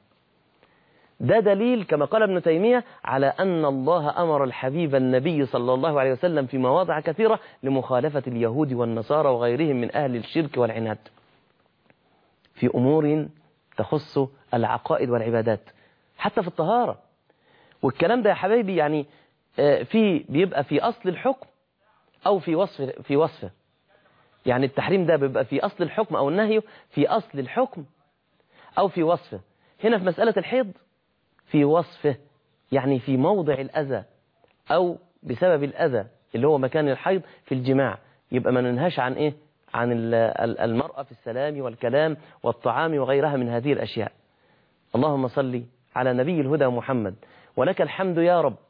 ده دليل كما قال ابن تيمية على أن الله أمر الحبيب النبي صلى الله عليه وسلم في مواضع كثيرة لمخالفة اليهود والنصارى وغيرهم من أهل الشرك والعناد في أمور تخص العقائد والعبادات، حتى في الطهارة. والكلام ده يا حبايبي يعني بيبقى في أصل الحكم أو في وصفه. يعني التحريم ده بيبقى في أصل الحكم أو النهي في أصل الحكم أو في وصفه. هنا في مسألة الحيض في وصفه، يعني في موضع الأذى أو بسبب الأذى اللي هو مكان الحيض في الجماع، يبقى ما ننهاش عن إيه؟ عن المرأة في السلام والكلام والطعام وغيرها من هذه الأشياء. اللهم صل على نبي الهدى محمد، ولك الحمد يا رب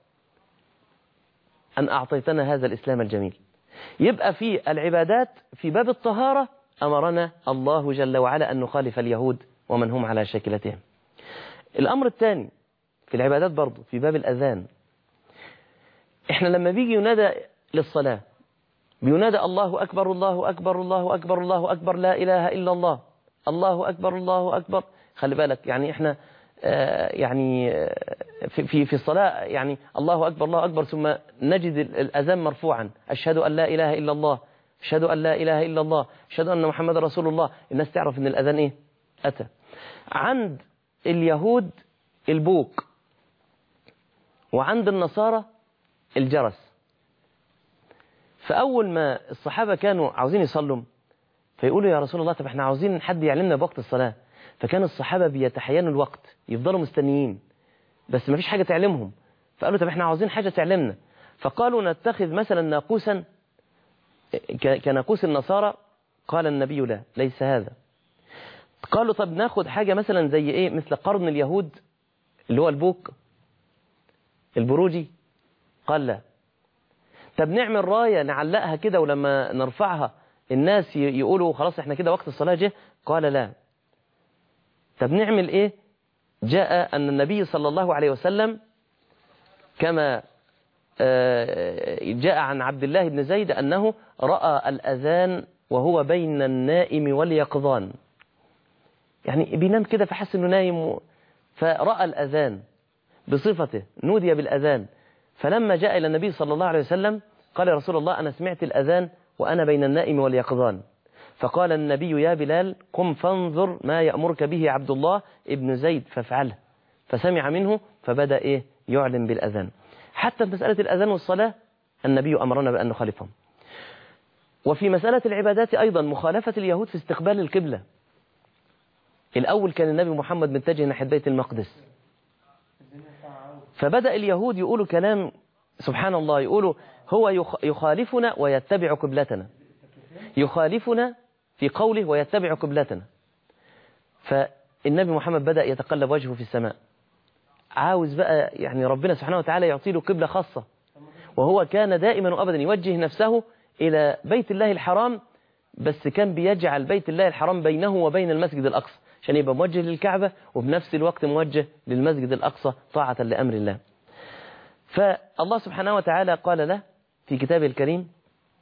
أن أعطيتنا هذا الإسلام الجميل. يبقى في العبادات في باب الطهارة أمرنا الله جل وعلا أن نخالف اليهود ومن هم على شاكلتهم. الأمر الثاني في العبادات برضو في باب الأذان، إحنا لما بيجي ينادى للصلاة بينادى الله أكبر الله أكبر الله أكبر الله أكبر لا إله إلا الله، الله أكبر الله أكبر. خلي بالك يعني إحنا في الصلاة يعني الله أكبر الله أكبر ثم نجد الأذان مرفوعا، أشهد أن لا إله إلا الله، أشهد أن لا إله إلا الله، أشهد أن محمد رسول الله. الناس تعرف أن الأذان إيه؟ أتى. عند اليهود البوق، وعند النصارى الجرس. فأول ما الصحابة كانوا عاوزين يصلوا فيقولوا يا رسول الله طب احنا عاوزين حد يعلمنا بوقت الصلاة. فكان الصحابة بيتحينوا الوقت، يفضلوا مستنيين بس ما فيش حاجة تعلمهم. فقالوا طب احنا عاوزين حاجة تعلمنا. فقالوا نتخذ مثلا ناقوسا كناقوس النصارى. قال النبي لا، ليس هذا. قالوا طب ناخد حاجة مثلا زي ايه، مثل قرن اليهود اللي هو البوق البروجي. قال لا. طب نعمل راية نعلقها كده ولما نرفعها الناس يقولوا خلاص احنا كده وقت الصلاة جه. قال لا. طب نعمل ايه؟ جاء أن النبي صلى الله عليه وسلم كما جاء عن عبد الله بن زيد أنه رأى الأذان وهو بين النائم واليقظان، يعني بينام كده فحس أنه نايم فرأى الأذان بصفته، نودي بالأذان. فلما جاء إلى النبي صلى الله عليه وسلم قال يا رسول الله أنا سمعت الأذان وأنا بين النائم واليقظان. فقال النبي يا بلال قم فانظر ما يأمرك به عبد الله ابن زيد فافعله. فسمع منه فبدأ إيه يعلن بالأذان. حتى في مسألة الأذان والصلاة النبي أمرنا بأن نخالفهم. وفي مسألة العبادات أيضا مخالفة اليهود في استقبال القبلة. الأول كان النبي محمد متجه ناحية بيت المقدس، فبدأ اليهود يقولوا كلام سبحان الله، يقولوا هو يخالفنا ويتبع قبلتنا، يخالفنا في قوله ويتبع قبلتنا. فالنبي محمد بدأ يتقلب وجهه في السماء، عاوز بقى يعني ربنا سبحانه وتعالى يعطي له قبلة خاصة. وهو كان دائما وأبدا يوجه نفسه إلى بيت الله الحرام، بس كان بيجعل بيت الله الحرام بينه وبين المسجد الأقصى عشان يبقى موجه للكعبة وبنفس الوقت موجه للمسجد الأقصى طاعة لأمر الله. فالله سبحانه وتعالى قال له في كتابه الكريم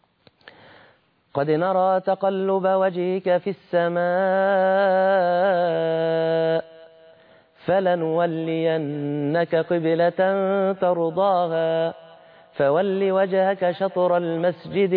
قد نرى تقلب وجهك في السماء فلنولينك قبلة ترضاها فول وجهك شطر المسجد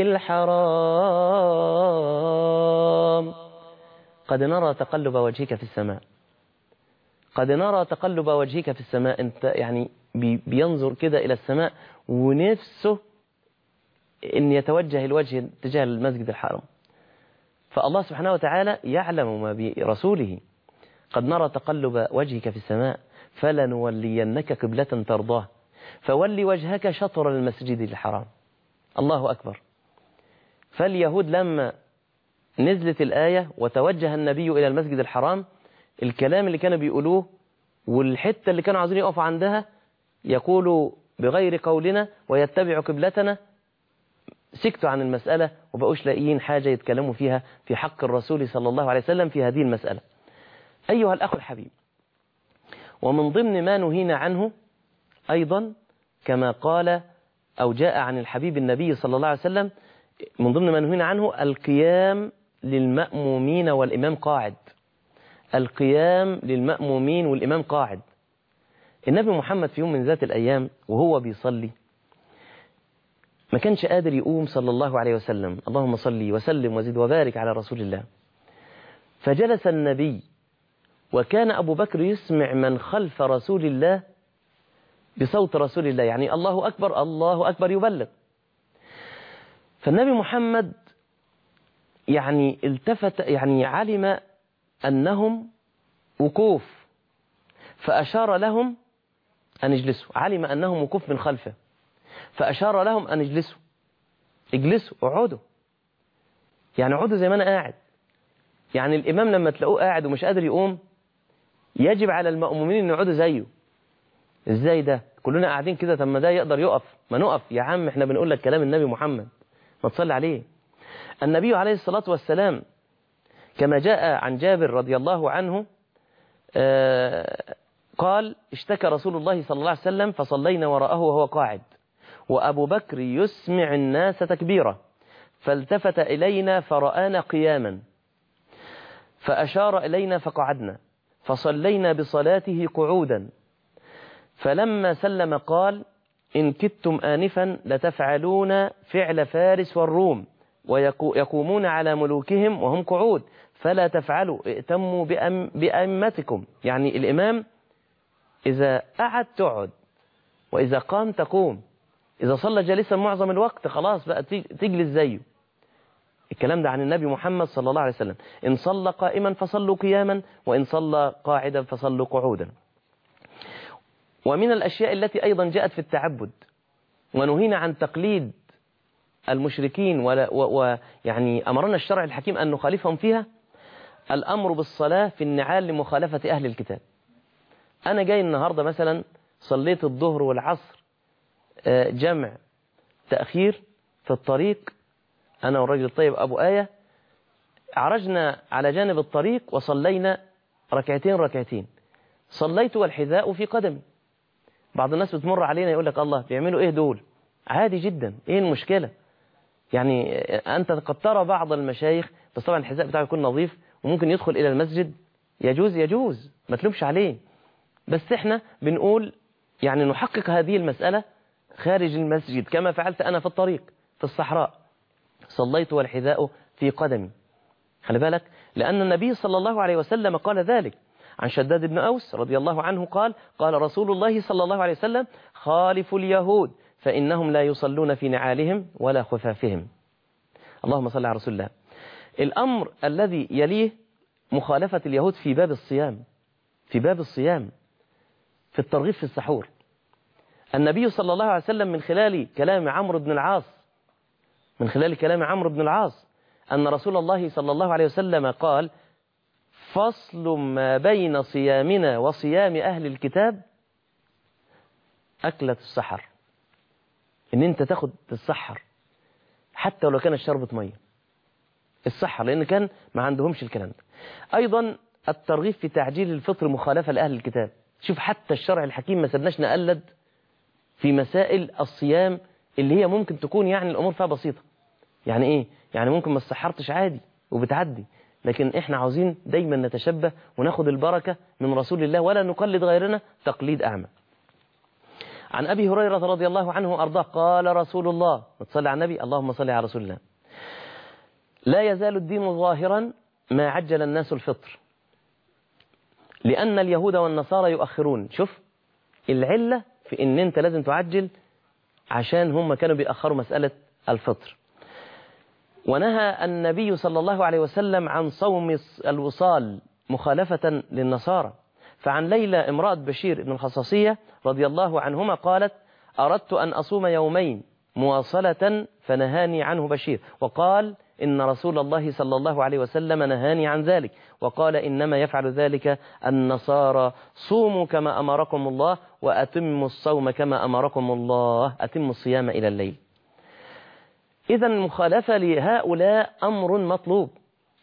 الحرام. قد نرى تقلب وجهك في السماء، قد نرى تقلب وجهك في السماء. انت يعني بينظر كده إلى السماء ونفسه ان يتوجه الوجه تجاه المسجد الحرام. فالله سبحانه وتعالى يعلم ما برسوله. قد نرى تقلب وجهك في السماء فلنولينك قبلة ترضاه فول وجهك شطر المسجد الحرام. الله أكبر. فاليهود لما نزلت الآية وتوجه النبي إلى المسجد الحرام، الكلام اللي كانوا بيقولوه والحتة اللي كانوا عاوزين يقفوا عندها يقولوا بغير قولنا ويتبع قبلتنا، سكتوا عن المسألة وبقوش لاقيين حاجة يتكلموا فيها في حق الرسول صلى الله عليه وسلم في هذه المسألة. أيها الأخ الحبيب، ومن ضمن ما نهينا عنه أيضا كما قال أو جاء عن الحبيب النبي صلى الله عليه وسلم، من ضمن ما نهينا عنه القيام للمأمومين والإمام قاعد. القيام للمأمومين والإمام قاعد. النبي محمد في يوم من ذات الأيام وهو بيصلي ما كانش قادر يقوم صلى الله عليه وسلم، اللهم صلي وسلم وزد وبارك على رسول الله. فجلس النبي وكان أبو بكر يسمع من خلف رسول الله بصوت رسول الله، يعني الله أكبر الله أكبر يبلغ. فالنبي محمد يعني التفت، يعني علم أنهم وقوف فأشار لهم أن اجلسوا، علم أنهم وقوف من خلفه فأشار لهم أن اجلسوا، اجلسوا اقعدوا، يعني اقعدوا زي ما أنا قاعد. يعني الإمام لما تلاقوه قاعد ومش قادر يقوم يجب على المأمومين أن يقعدوا زيه. إزاي ده؟ كلنا قاعدين كده، طب ما ده يقدر يقف، ما نقف يا عم، احنا بنقول لك كلام النبي محمد، ما تصلي عليه. النبي عليه الصلاة والسلام كما جاء عن جابر رضي الله عنه قال: اشتكى رسول الله صلى الله عليه وسلم فصلينا وراءه وهو قاعد، وأبو بكر يسمع الناس تكبيره، فالتفت إلينا فرآنا قياما فأشار إلينا فقعدنا، فصلينا بصلاته قعودا، فلما سلم قال: إن كدتم آنفا لتفعلون فعل فارس والروم ويقومون على ملوكهم وهم قعود، فلا تفعلوا، ائتموا بأئمتكم. يعني الإمام إذا قعد تقعد، وإذا قام تقوم، إذا صلى جالسا معظم الوقت خلاص بقى تجلس زيه. الكلام ده عن النبي محمد صلى الله عليه وسلم. إن صلى قائما فصلوا قياما، وإن صلى قاعدا فصلوا قعودا. ومن الأشياء التي أيضا جاءت في التعبد ونهينا عن تقليد المشركين ويعني أمرنا الشرع الحكيم أن نخالفهم فيها، الأمر بالصلاة في النعال لمخالفة أهل الكتاب. أنا جاي النهاردة مثلا صليت الظهر والعصر جمع تأخير في الطريق، أنا والرجل الطيب أبو آية، عرجنا على جانب الطريق وصلينا ركعتين، صليت والحذاء في قدمي. بعض الناس بتمر علينا يقول لك: الله بيعملوا إيه دول؟ عادي جدا، إيه المشكلة؟ يعني أنت قد ترى بعض المشايخ، بس طبعا الحذاء بتاعه يكون نظيف وممكن يدخل إلى المسجد، يجوز، ما تلومش عليه. بس إحنا بنقول يعني نحقق هذه المسألة خارج المسجد، كما فعلت أنا في الطريق في الصحراء، صليت والحذاء في قدمي. خلي بالك، لأن النبي صلى الله عليه وسلم قال ذلك عن شداد بن أوس رضي الله عنه قال: قال رسول الله صلى الله عليه وسلم: خالفوا اليهود فإنهم لا يصلون في نعالهم ولا خفافهم. اللهم صل على رسول الله. الأمر الذي يليه مخالفة اليهود في باب الصيام، في الترغيب في السحور. النبي صلى الله عليه وسلم من خلال كلام عمرو بن العاص أن رسول الله صلى الله عليه وسلم قال: فصل ما بين صيامنا وصيام أهل الكتاب أكلة السحر. إن أنت تاخد السحر حتى ولو كانت شربة مية، السحر، لأن كان ما عندهمش الكلام ده. أيضا الترغيب في تعجيل الفطر مخالفة لأهل الكتاب. شوف حتى الشرع الحكيم ما سبناش نقلد في مسائل الصيام اللي هي ممكن تكون يعني الأمور فيها بسيطة. يعني إيه؟ يعني ممكن ما استحرتش عادي وبتعدي، لكن إحنا عاوزين دايما نتشبه وناخد البركة من رسول الله ولا نقلد غيرنا تقليد أعمى. عن أبي هريرة رضي الله عنه وأرضاه قال رسول الله، وتصلي على النبي، اللهم صل على رسول الله: لا يزال الدين ظاهرا ما عجل الناس الفطر، لأن اليهود والنصارى يؤخرون. شوف العلة في إن أنت لازم تعجل، عشان هم كانوا بيأخروا مسألة الفطر. ونهى النبي صلى الله عليه وسلم عن صوم الوصال مخالفة للنصارى. فعن ليلى امرأة بشير بن الخصاصية رضي الله عنهما قالت: أردت أن أصوم يومين مواصلة فنهاني عنه بشير، وقال: إن رسول الله صلى الله عليه وسلم نهاني عن ذلك، وقال: إنما يفعل ذلك النصارى، صوموا كما أمركم الله وأتموا الصوم كما أمركم الله، أتموا الصيام إلى الليل. إذا المخالفة لهؤلاء أمر مطلوب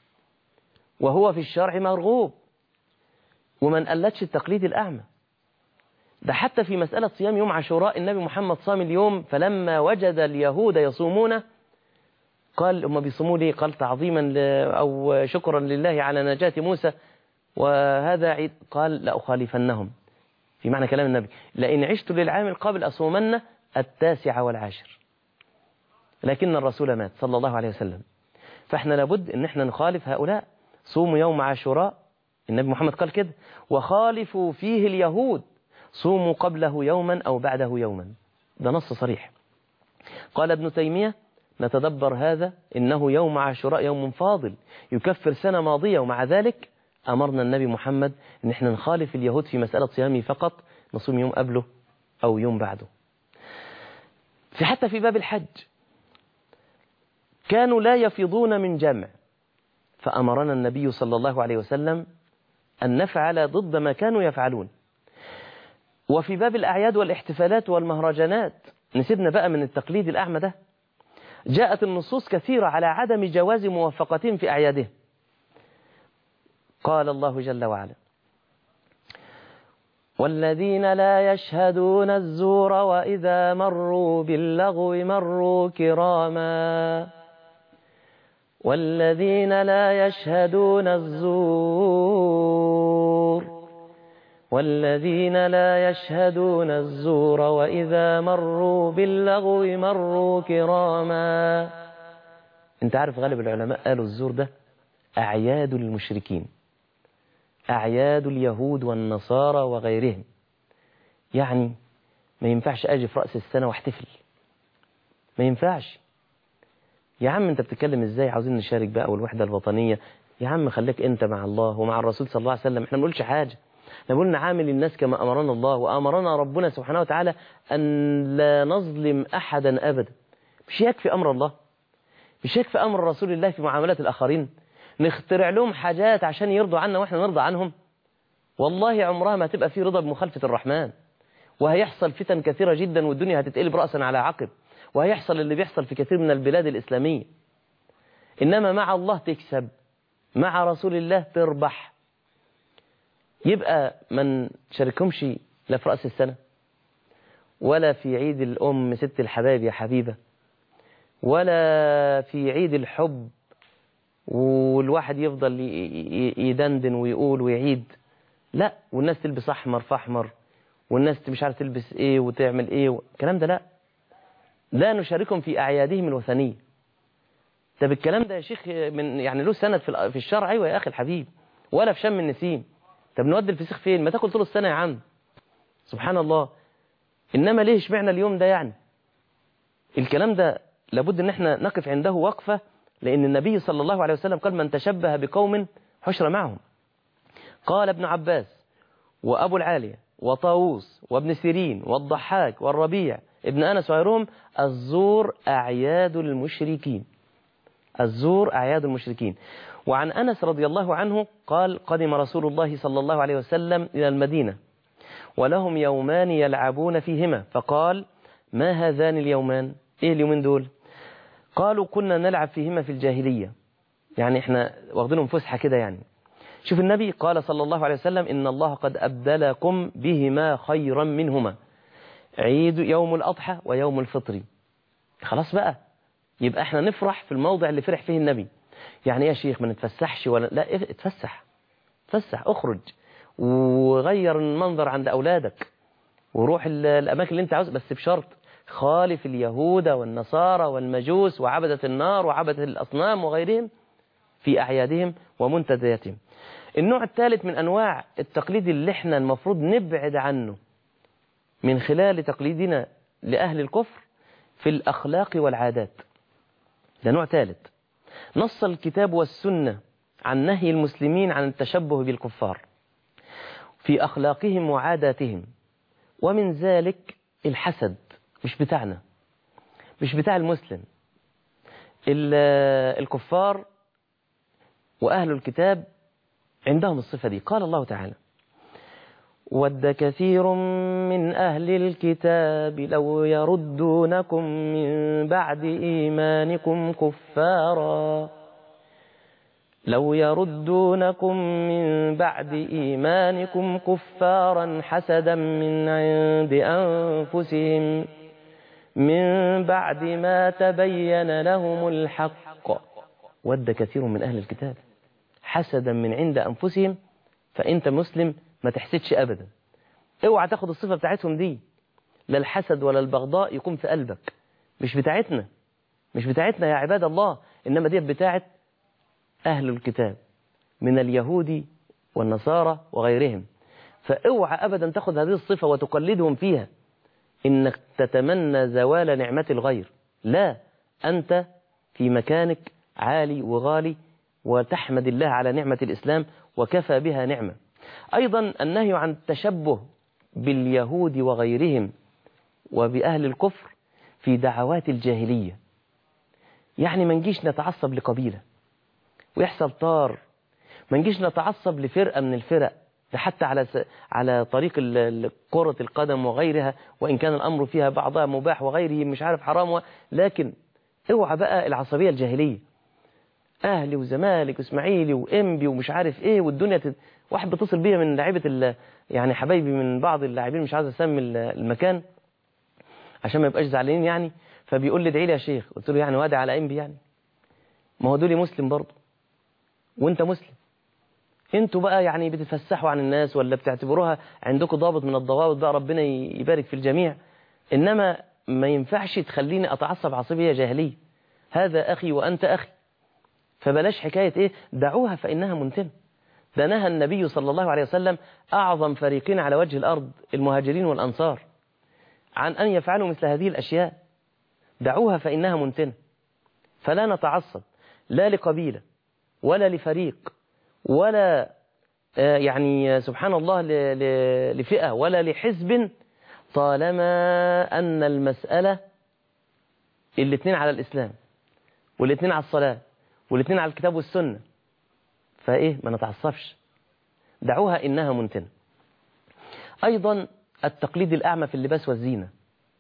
وهو في الشرع مرغوب، ومن قلتش التقليد الأعمى. ده حتى في مسألة صيام يوم عاشوراء النبي محمد صام اليوم، فلما وجد اليهود يصومون قال: هم بيصوموا ليه؟ قال: تعظيما أو شكرا لله على نجاة موسى وهذا عيد. قال: لأخالفنهم، في معنى كلام النبي: لئن عشت للعام القابل أصومن 9 والعاشر. لكن الرسول مات صلى الله عليه وسلم، فاحنا لابد ان احنا نخالف هؤلاء. صوموا يوم عاشوراء، النبي محمد قال كده، وخالفوا فيه اليهود، صوموا قبله يوما أو بعده يوما. ده نص صريح. قال ابن تيمية: نتدبر هذا، إنه يوم عاشوراء يوم فاضل يكفر سنة ماضية، ومع ذلك أمرنا النبي محمد إن احنا نخالف اليهود في مسألة صيامه فقط، نصوم يوم قبله أو يوم بعده. حتى في باب الحج كانوا لا يفيضون من جمع، فأمرنا النبي صلى الله عليه وسلم أن نفعل ضد ما كانوا يفعلون. وفي باب الأعياد والاحتفالات والمهرجانات، نسيبنا بقى من التقليد الأعمى ده، جاءت النصوص كثيرة على عدم جواز موافقتهم في أعيادهم. قال الله جل وعلا: والذين لا يشهدون الزور وإذا مروا باللغو مروا كراما. والذين لا يشهدون الزور والذين لا يشهدون الزور وإذا مروا باللغو مروا كراما. انت عارف غالب العلماء قالوا الزور ده أعياد المشركين، أعياد اليهود والنصارى وغيرهم. يعني ما ينفعش أجي في رأس السنة واحتفل، ما ينفعش. يا عم انت بتتكلم ازاي؟ عاوزين نشارك بقى والوحدة الوطنية. يا عم خليك انت مع الله ومع الرسول صلى الله عليه وسلم، احنا ما بنقولش حاجة، احنا بنقول نعامل الناس كما أمرنا الله وأمرنا ربنا سبحانه وتعالى أن لا نظلم أحدا أبدا. مش يكفي أمر الله؟ مش يكفي أمر رسول الله في معاملات الآخرين؟ نخترع لهم حاجات عشان يرضوا عنا وإحنا نرضى عنهم؟ والله عمرها ما تبقى في رضا بمخالفة الرحمن، وهيحصل فتن كثيرة جدا والدنيا هتتقلب رأسا على عقب، وهيحصل اللي بيحصل في كثير من البلاد الإسلامية. إنما مع الله تكسب، مع رسول الله تربح. يبقى من شاركهمش لا في رأس السنة ولا في عيد الأم ست الحبايب يا حبيبة، ولا في عيد الحب والواحد يفضل يدندن ويقول ويعيد، لا، والناس تلبس أحمر في أحمر، والناس مش عارف تلبس إيه وتعمل إيه، الكلام ده لا نشاركهم في أعيادهم الوثنية. طب الكلام ده يا شيخ من يعني له سند في الشرع؟ أيوة يا أخي الحبيب، ولا في شم النسيم. طب نودي الفسيخ فين؟ ما تاكل طول السنة يا عم. سبحان الله. إنما ليه اشمعنى اليوم ده يعني؟ الكلام ده لابد ان احنا نقف عنده وقفة، لأن النبي صلى الله عليه وسلم قال: من تشبه بقوم حشر معهم. قال ابن عباس وأبو العالية وطاووس وابن سيرين والضحاك والربيع ابن أنس وغيرهم: الزور أعياد المشركين، الزور أعياد المشركين. وعن أنس رضي الله عنه قال: قدم رسول الله صلى الله عليه وسلم إلى المدينة ولهم يومان يلعبون فيهما، فقال: ما هذان اليومان؟ إيه اليومين دول؟ قالوا: كنا نلعب فيهما في الجاهلية، يعني إحنا واخدينهم فسحة كده يعني. شوف النبي قال صلى الله عليه وسلم: إن الله قد أبدلكم بهما خيرا منهما، عيد يوم الأضحى ويوم الفطر. خلاص بقى، يبقى إحنا نفرح في الموضع اللي فرح فيه النبي. يعني يا شيخ ما نتفسحش ولا لا؟ اتفسح، اخرج وغير المنظر عند أولادك وروح الأماكن اللي انت عاوز، بس بشرط: خالف اليهود والنصارى والمجوس وعبدة النار وعبدة الأصنام وغيرهم في أعيادهم ومنتدياتهم. النوع الثالث من أنواع التقليد اللي احنا المفروض نبعد عنه من خلال تقليدنا لأهل الكفر في الأخلاق والعادات. ده نوع ثالث. نص الكتاب والسنة عن نهي المسلمين عن التشبه بالكفار في أخلاقهم وعاداتهم، ومن ذلك الحسد. مش بتاعنا، مش بتاع المسلم. الكفار وأهل الكتاب عندهم الصفة دي. قال الله تعالى: ود كثير من أهل الكتاب لو يردونكم من بعد إيمانكم كفارا حسدا من عند أنفسهم من بعد ما تبين لهم الحق. ود كثير من أهل الكتاب حسدا من عند أنفسهم. فأنت مسلم ما تحسدش أبدا، اوعى تاخد الصفة بتاعتهم دي، لا الحسد ولا البغضاء يكون في قلبك. مش بتاعتنا يا عباد الله، إنما دي بتاعت أهل الكتاب من اليهود والنصارى وغيرهم. فاوعى أبدا تاخد هذه الصفة وتقلدهم فيها، إنك تتمنى زوال نعمة الغير. لا، أنت في مكانك عالي وغالي، وتحمد الله على نعمة الإسلام وكفى بها نعمة. أيضا النهي عن التشبه باليهود وغيرهم وبأهل الكفر في دعوات الجاهلية. يعني ما نجيش نتعصب لقبيلة ويحصل طار، ما نجيش نتعصب لفرقة من الفرق، ده حتى على طريق كرة القدم وغيرها، وإن كان الأمر فيها بعضها مباح وغيره مش عارف حرام، لكن اوعى بقى العصبية الجاهلية، أهلي وزمالك وإسماعيلي وإنبي ومش عارف إيه والدنيا واحد بتصل بيا من لاعيبة يعني حبايبي من بعض اللاعبين، مش عايز أسمي المكان عشان ما يبقاش زعلانين يعني، فبيقول لي ادعي لي يا شيخ. قلت له يعني وادي على إنبي يعني؟ ما هو دولي مسلم برضه وانت مسلم، انتوا بقى يعني بتتفسحوا عن الناس ولا بتعتبروها عندكم ضابط من الضوابط بقى، ربنا يبارك في الجميع، انما ما ينفعش تخليني اتعصب عصبية جاهلية. هذا اخي وانت اخي، فبلاش حكاية ايه دعوها فانها منتنة. ده نهى النبي صلى الله عليه وسلم اعظم فريقين على وجه الارض المهاجرين والانصار عن ان يفعلوا مثل هذه الاشياء. دعوها فانها منتنة، فلا نتعصب لا لقبيلة ولا لفريق ولا يعني سبحان الله لفئة ولا لحزب، طالما أن المسألة الاثنين على الإسلام والاثنين على الصلاة والاثنين على الكتاب والسنة، فإيه ما نتعصبش، دعوها إنها منتنة. أيضا التقليد الأعمى في اللباس والزينة،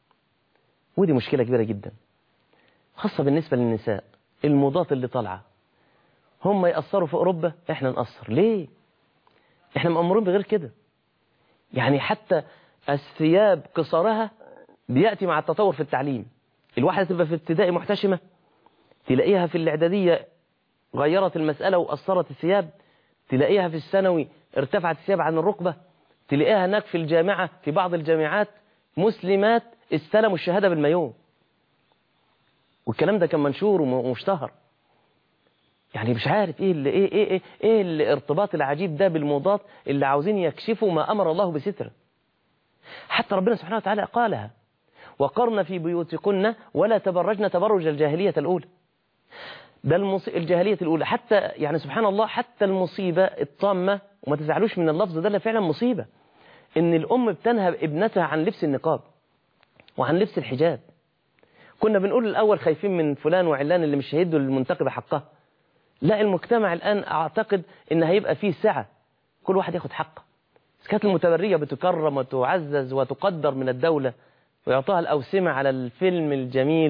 ودي مشكلة كبيرة جدا خاصة بالنسبة للنساء. الموضات اللي طالعة، هم يأثروا في أوروبا إحنا نأثر ليه؟ إحنا مأمورين بغير كده. يعني حتى الثياب قصرها بيأتي مع التطور في التعليم. الواحدة تبقى في ابتدائي محتشمة، تلاقيها في الإعدادية غيرت المسألة وأثرت الثياب، تلاقيها في الثانوي ارتفعت الثياب عن الركبة، تلاقيها هناك في الجامعة في بعض الجامعات مسلمات استلموا الشهادة بالمايوه، والكلام ده كان منشور ومشتهر. يعني مش عارف ايه الارتباط العجيب ده بالموضات اللي عاوزين يكشفوا ما امر الله بستره. حتى ربنا سبحانه وتعالى قالها: وقرن في بيوتكن ولا تبرجن تبرج الجاهلية الأولى. ده الجاهلية الأولى. حتى يعني سبحان الله، حتى المصيبة الطامة، وما تزعلوش من اللفظ ده اللي فعلا مصيبة، ان الأم بتنهى ابنتها عن لبس النقاب وعن لبس الحجاب. كنا بنقول الأول خايفين من فلان وعلان اللي مش هيدوا للمنتقبة حقها. لا، المجتمع الآن أعتقد إن هيبقى فيه سعة، كل واحد ياخد حقه. كانت المتبرية بتكرم وتعزز وتقدر من الدولة ويعطوها الأوسمة على الفيلم الجميل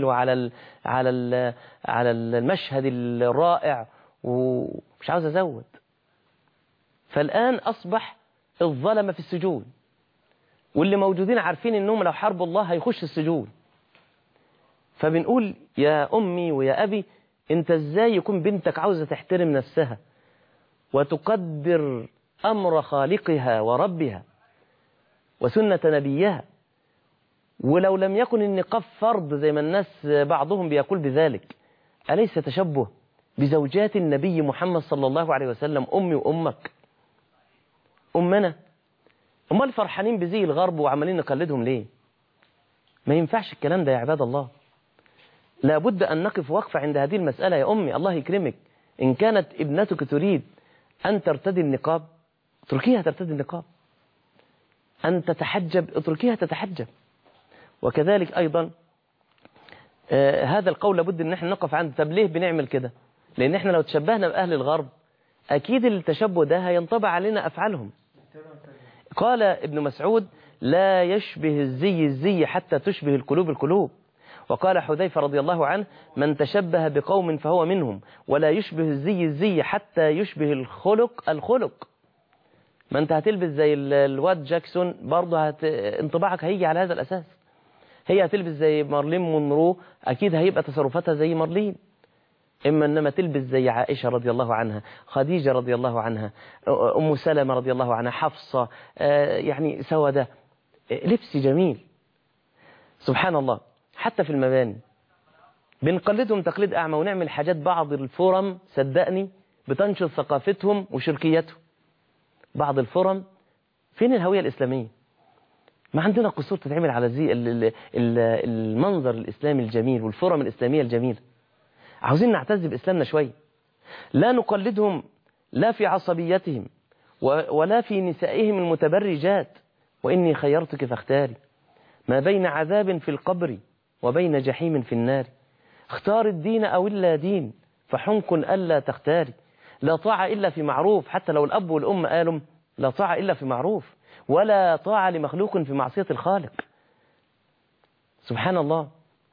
على المشهد الرائع، ومش عاوز أزود. فالآن أصبح الظلمة في السجون، واللي موجودين عارفين إنهم لو حاربوا الله هيخش السجون. فبنقول يا أمي ويا أبي، أنت إزاي يكون بنتك عاوزة تحترم نفسها وتقدر أمر خالقها وربها وسنة نبيها، ولو لم يكن النقاب فرض زي ما الناس بعضهم بيقول بذلك، أليس تشبه بزوجات النبي محمد صلى الله عليه وسلم؟ أمي وأمك، أمنا، أمال فرحانين بزي الغرب وعمالين نقلدهم ليه؟ ما ينفعش الكلام ده يا عباد الله. لابد أن نقف وقفة عند هذه المسألة. يا أمي الله يكرمك، إن كانت ابنتك تريد أن ترتدي النقاب اتركيها ترتدي النقاب، أن تتحجب اتركيها تتحجب. وكذلك أيضا هذا القول لابد أن احنا نقف عنده. طب ليه بنعمل كده؟ لأن احنا لو تشبهنا بأهل الغرب أكيد التشبه ده هينطبع علينا أفعالهم. قال ابن مسعود: لا يشبه الزي حتى تشبه القلوب القلوب. وقال حذيفة رضي الله عنه: من تشبه بقوم فهو منهم، ولا يشبه الزي حتى يشبه الخلق الخلق. ما انت هتلبس زي الواد جاكسون برضه انطباعك هيجي على هذا الأساس. هي هتلبس زي مارلين مونرو أكيد هيبقى تصرفاتها زي مارلين. إنما تلبس زي عائشة رضي الله عنها، خديجة رضي الله عنها، أم سلمة رضي الله عنها، حفصة، يعني سودة، لبس جميل سبحان الله. حتى في المباني بنقلدهم تقليد أعمى ونعمل حاجات بعض الفرم صدقني بتنشر ثقافتهم وشركيتهم. بعض الفرم فين الهوية الإسلامية؟ ما عندنا قصور تتعمل على زي المنظر الإسلامي الجميل والفرم الإسلامية الجميلة. عاوزين نعتز بإسلامنا شوي، لا نقلدهم لا في عصبيتهم ولا في نسائهم المتبرجات. وإني خيرتك فاختاري ما بين عذاب في القبر وبين جحيم في النار. اختار الدين أو إلا دين فحنك ألا تختاري. لا طاعة إلا في معروف، حتى لو الأب والأم قالوا لا طاعة إلا في معروف، ولا طاعة لمخلوق في معصية الخالق. سبحان الله.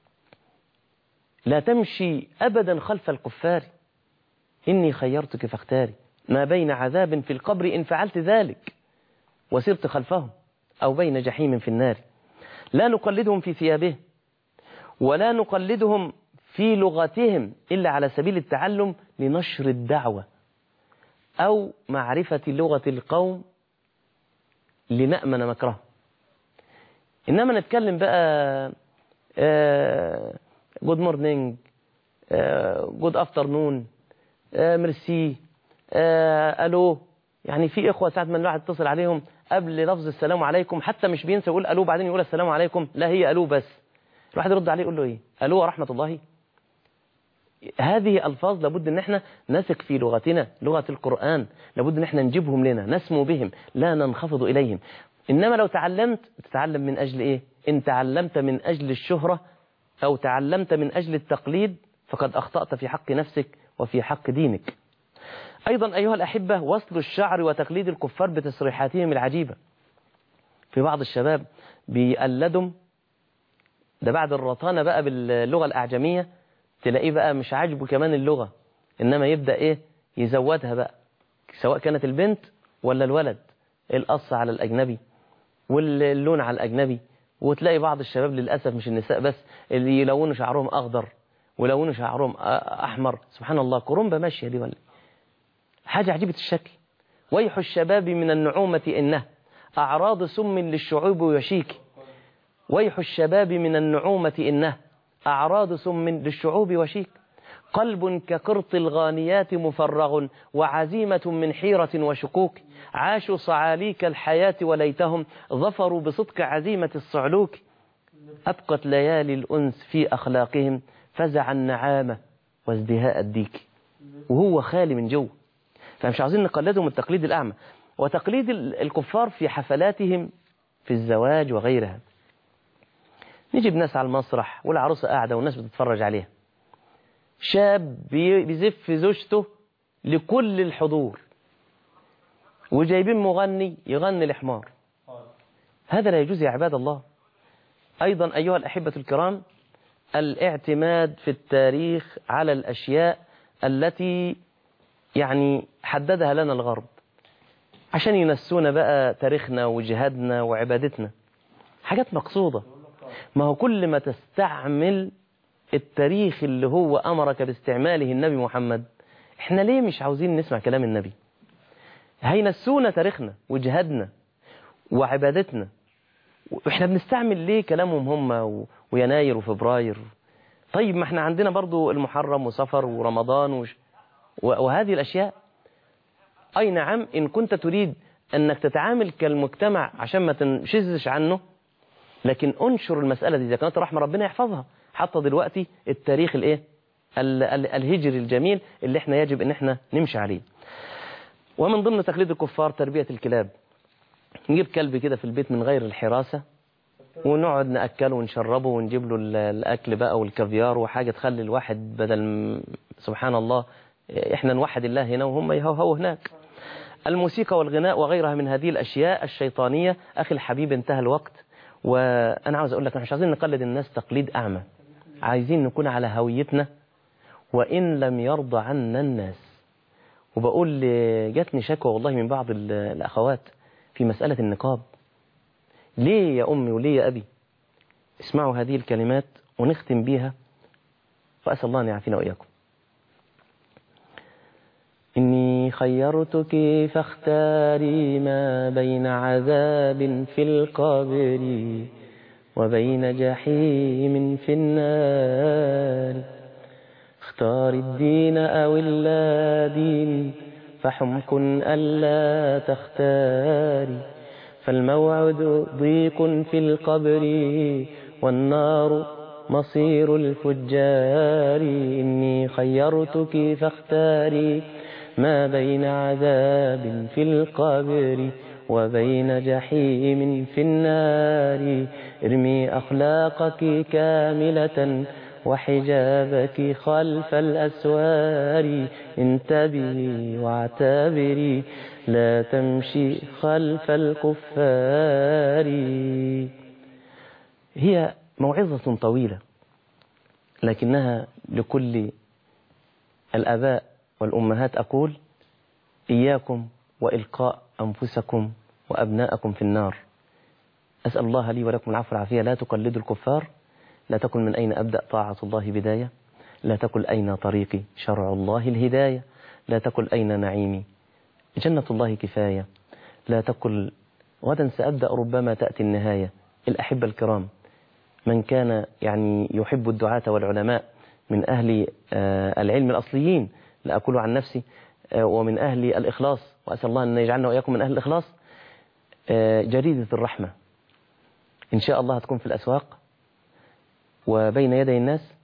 لا تمشي أبدا خلف الكفار. إني خيرتك فاختاري ما بين عذاب في القبر إن فعلت ذلك وسرت خلفهم أو بين جحيم في النار. لا نقلدهم في ثيابهم ولا نقلدهم في لغتهم إلا على سبيل التعلم لنشر الدعوة أو معرفة لغة القوم لنأمن مكره. إنما نتكلم بقى good morning good afternoon ميرسي ألو. يعني في إخوة ساعة ما الواحد اتصل عليهم قبل لفظ السلام عليكم حتى مش بينسى يقول ألو بعدين يقول السلام عليكم، لا هي ألو بس. الواحد يرد عليه يقول له إيه؟ ألو ورحمة الله. هذه ألفاظ لابد أن احنا نثق في لغتنا، لغة القرآن لابد أن احنا نجيبهم لنا نسمو بهم لا ننخفض إليهم. إنما لو تعلمت تتعلم من أجل إيه؟ إن تعلمت من أجل الشهرة أو تعلمت من أجل التقليد فقد أخطأت في حق نفسك وفي حق دينك. أيضا أيها الأحبة وصل الشعر وتقليد الكفار بتصريحاتهم العجيبة. في بعض الشباب بيقلدهم ده بعد الرطانة بقى باللغة الأعجمية، تلاقيه بقى مش عاجبه كمان اللغة، إنما يبدأ إيه يزودها بقى، سواء كانت البنت ولا الولد، القص على الأجنبي واللون على الأجنبي. وتلاقي بعض الشباب للأسف مش النساء بس اللي يلونوا شعرهم أخضر ولونوا شعرهم أحمر. سبحان الله، كرومبة ماشية دي ولا حاجة عجيبة الشكل. ويح الشباب من النعومة إنه أعراض سم للشعوب وشيك. ويح الشباب من النعومة إنه أعراض سم للشعوب وشيك. قلب كقرط الغانيات مفرغ وعزيمة من حيرة وشكوك. عاشوا صعاليك الحياة وليتهم ظفروا بصدق عزيمة الصعلوك. أبقت ليالي الأنس في أخلاقهم فزع النعامة وازدهاء الديك. وهو خالي من جوه. فمش عاوزين نقلدهم التقليد الأعمى وتقليد الكفار في حفلاتهم في الزواج وغيرها. نجيب ناس على المسرح والعروسة قاعدة والناس بتتفرج عليها، شاب بيزف زوجته لكل الحضور وجايبين مغني يغني الحمار. هذا لا يجوز يا عباد الله. أيضا أيها الأحبة الكرام الاعتماد في التاريخ على الأشياء التي يعني حددها لنا الغرب عشان ينسونا بقى تاريخنا وجهادنا وعبادتنا، حاجات مقصودة. ما هو كل ما تستعمل التاريخ اللي هو أمرك باستعماله النبي محمد، احنا ليه مش عاوزين نسمع كلام النبي؟ هينسونا تاريخنا وجهادنا وعبادتنا، واحنا بنستعمل ليه كلامهم هم ويناير وفبراير؟ طيب ما احنا عندنا برضو المحرم وصفر ورمضان وهذه الأشياء. أي نعم، إن كنت تريد أنك تتعامل كالمجتمع عشان ما تنشزش عنه، لكن انشر المسألة دي. إذا كانت رحمة ربنا يحفظها. حتى دلوقتي التاريخ الهجري الجميل اللي احنا يجب ان احنا نمشي عليه. ومن ضمن تقليد الكفار تربية الكلاب. نجيب كلب كده في البيت من غير الحراسة ونقعد نأكله ونشربه ونجيب له الأكل بقى والكافيار وحاجة تخلي الواحد بدل سبحان الله احنا نوحد الله هنا وهم يهوهوا هناك. الموسيقى والغناء وغيرها من هذه الأشياء الشيطانية. أخي الحبيب انتهى الوقت، وأنا عاوز أقول لك مش عايزين نقلد الناس تقليد أعمى، عايزين نكون على هويتنا وإن لم يرضى عنا الناس. وبقول جاتني شكوى والله من بعض الأخوات في مسألة النقاب. ليه يا أمي وليه يا أبي؟ اسمعوا هذه الكلمات ونختم بيها وأسأل الله أن يعافينا وإياكم. إني خيرتك فاختاري ما بين عذاب في القبر وبين جحيم في النار. اختار الدين أو اللا دين فحمك ألا تختاري. فالموعد ضيق في القبر والنار مصير الفجار. إني خيرتك فاختاري ما بين عذاب في القبر وبين جحيم في النار. ارمي أخلاقك كاملة وحجابك خلف الأسوار. انتبهي واعتبري لا تمشي خلف الكفار. هي موعظة طويلة لكنها لكل الآباء والأمهات أقول: إياكم وإلقاء أنفسكم وأبناءكم في النار. أسأل الله لي ولكم العفو والعافية. لا تقلدوا الكفار. لا تقل من أين أبدأ طاعة الله بداية. لا تقل أين طريقي شرع الله الهداية. لا تقل أين نعيمي جنة الله كفاية. لا تقل غدا سأبدأ ربما تأتي النهاية. الأحبة الكرام، من كان يعني يحب الدعاة والعلماء من أهل العلم الأصليين، لا أقول عن نفسي، ومن أهل الإخلاص، وأسأل الله أن يجعلنا وإياكم من أهل الإخلاص، جريدة الرحمة إن شاء الله هتكون في الأسواق وبين يدي الناس.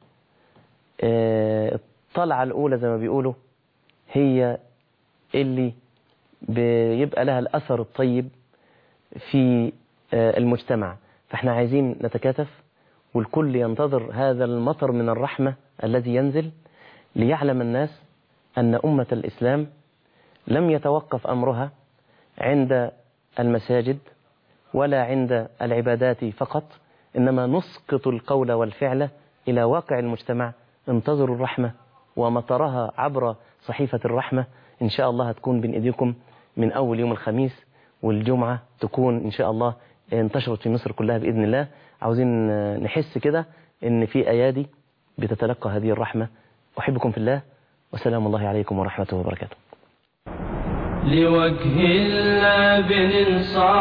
الطلعة الأولى زي ما بيقولوا هي اللي بيبقى لها الأثر الطيب في المجتمع. فاحنا عايزين نتكاتف والكل ينتظر هذا المطر من الرحمة الذي ينزل، ليعلم الناس أن أمة الإسلام لم يتوقف أمرها عند المساجد ولا عند العبادات فقط، إنما نسقط القول والفعل إلى واقع المجتمع. انتظروا الرحمة ومطرها عبر صحيفة الرحمة إن شاء الله هتكون بين إيديكم من أول يوم الخميس، والجمعة تكون إن شاء الله انتشرت في مصر كلها بإذن الله. عاوزين نحس كده إن في أيادي بتتلقى هذه الرحمة. أحبكم في الله، وسلام الله عليكم ورحمته وبركاته. لوجه الله بننصاع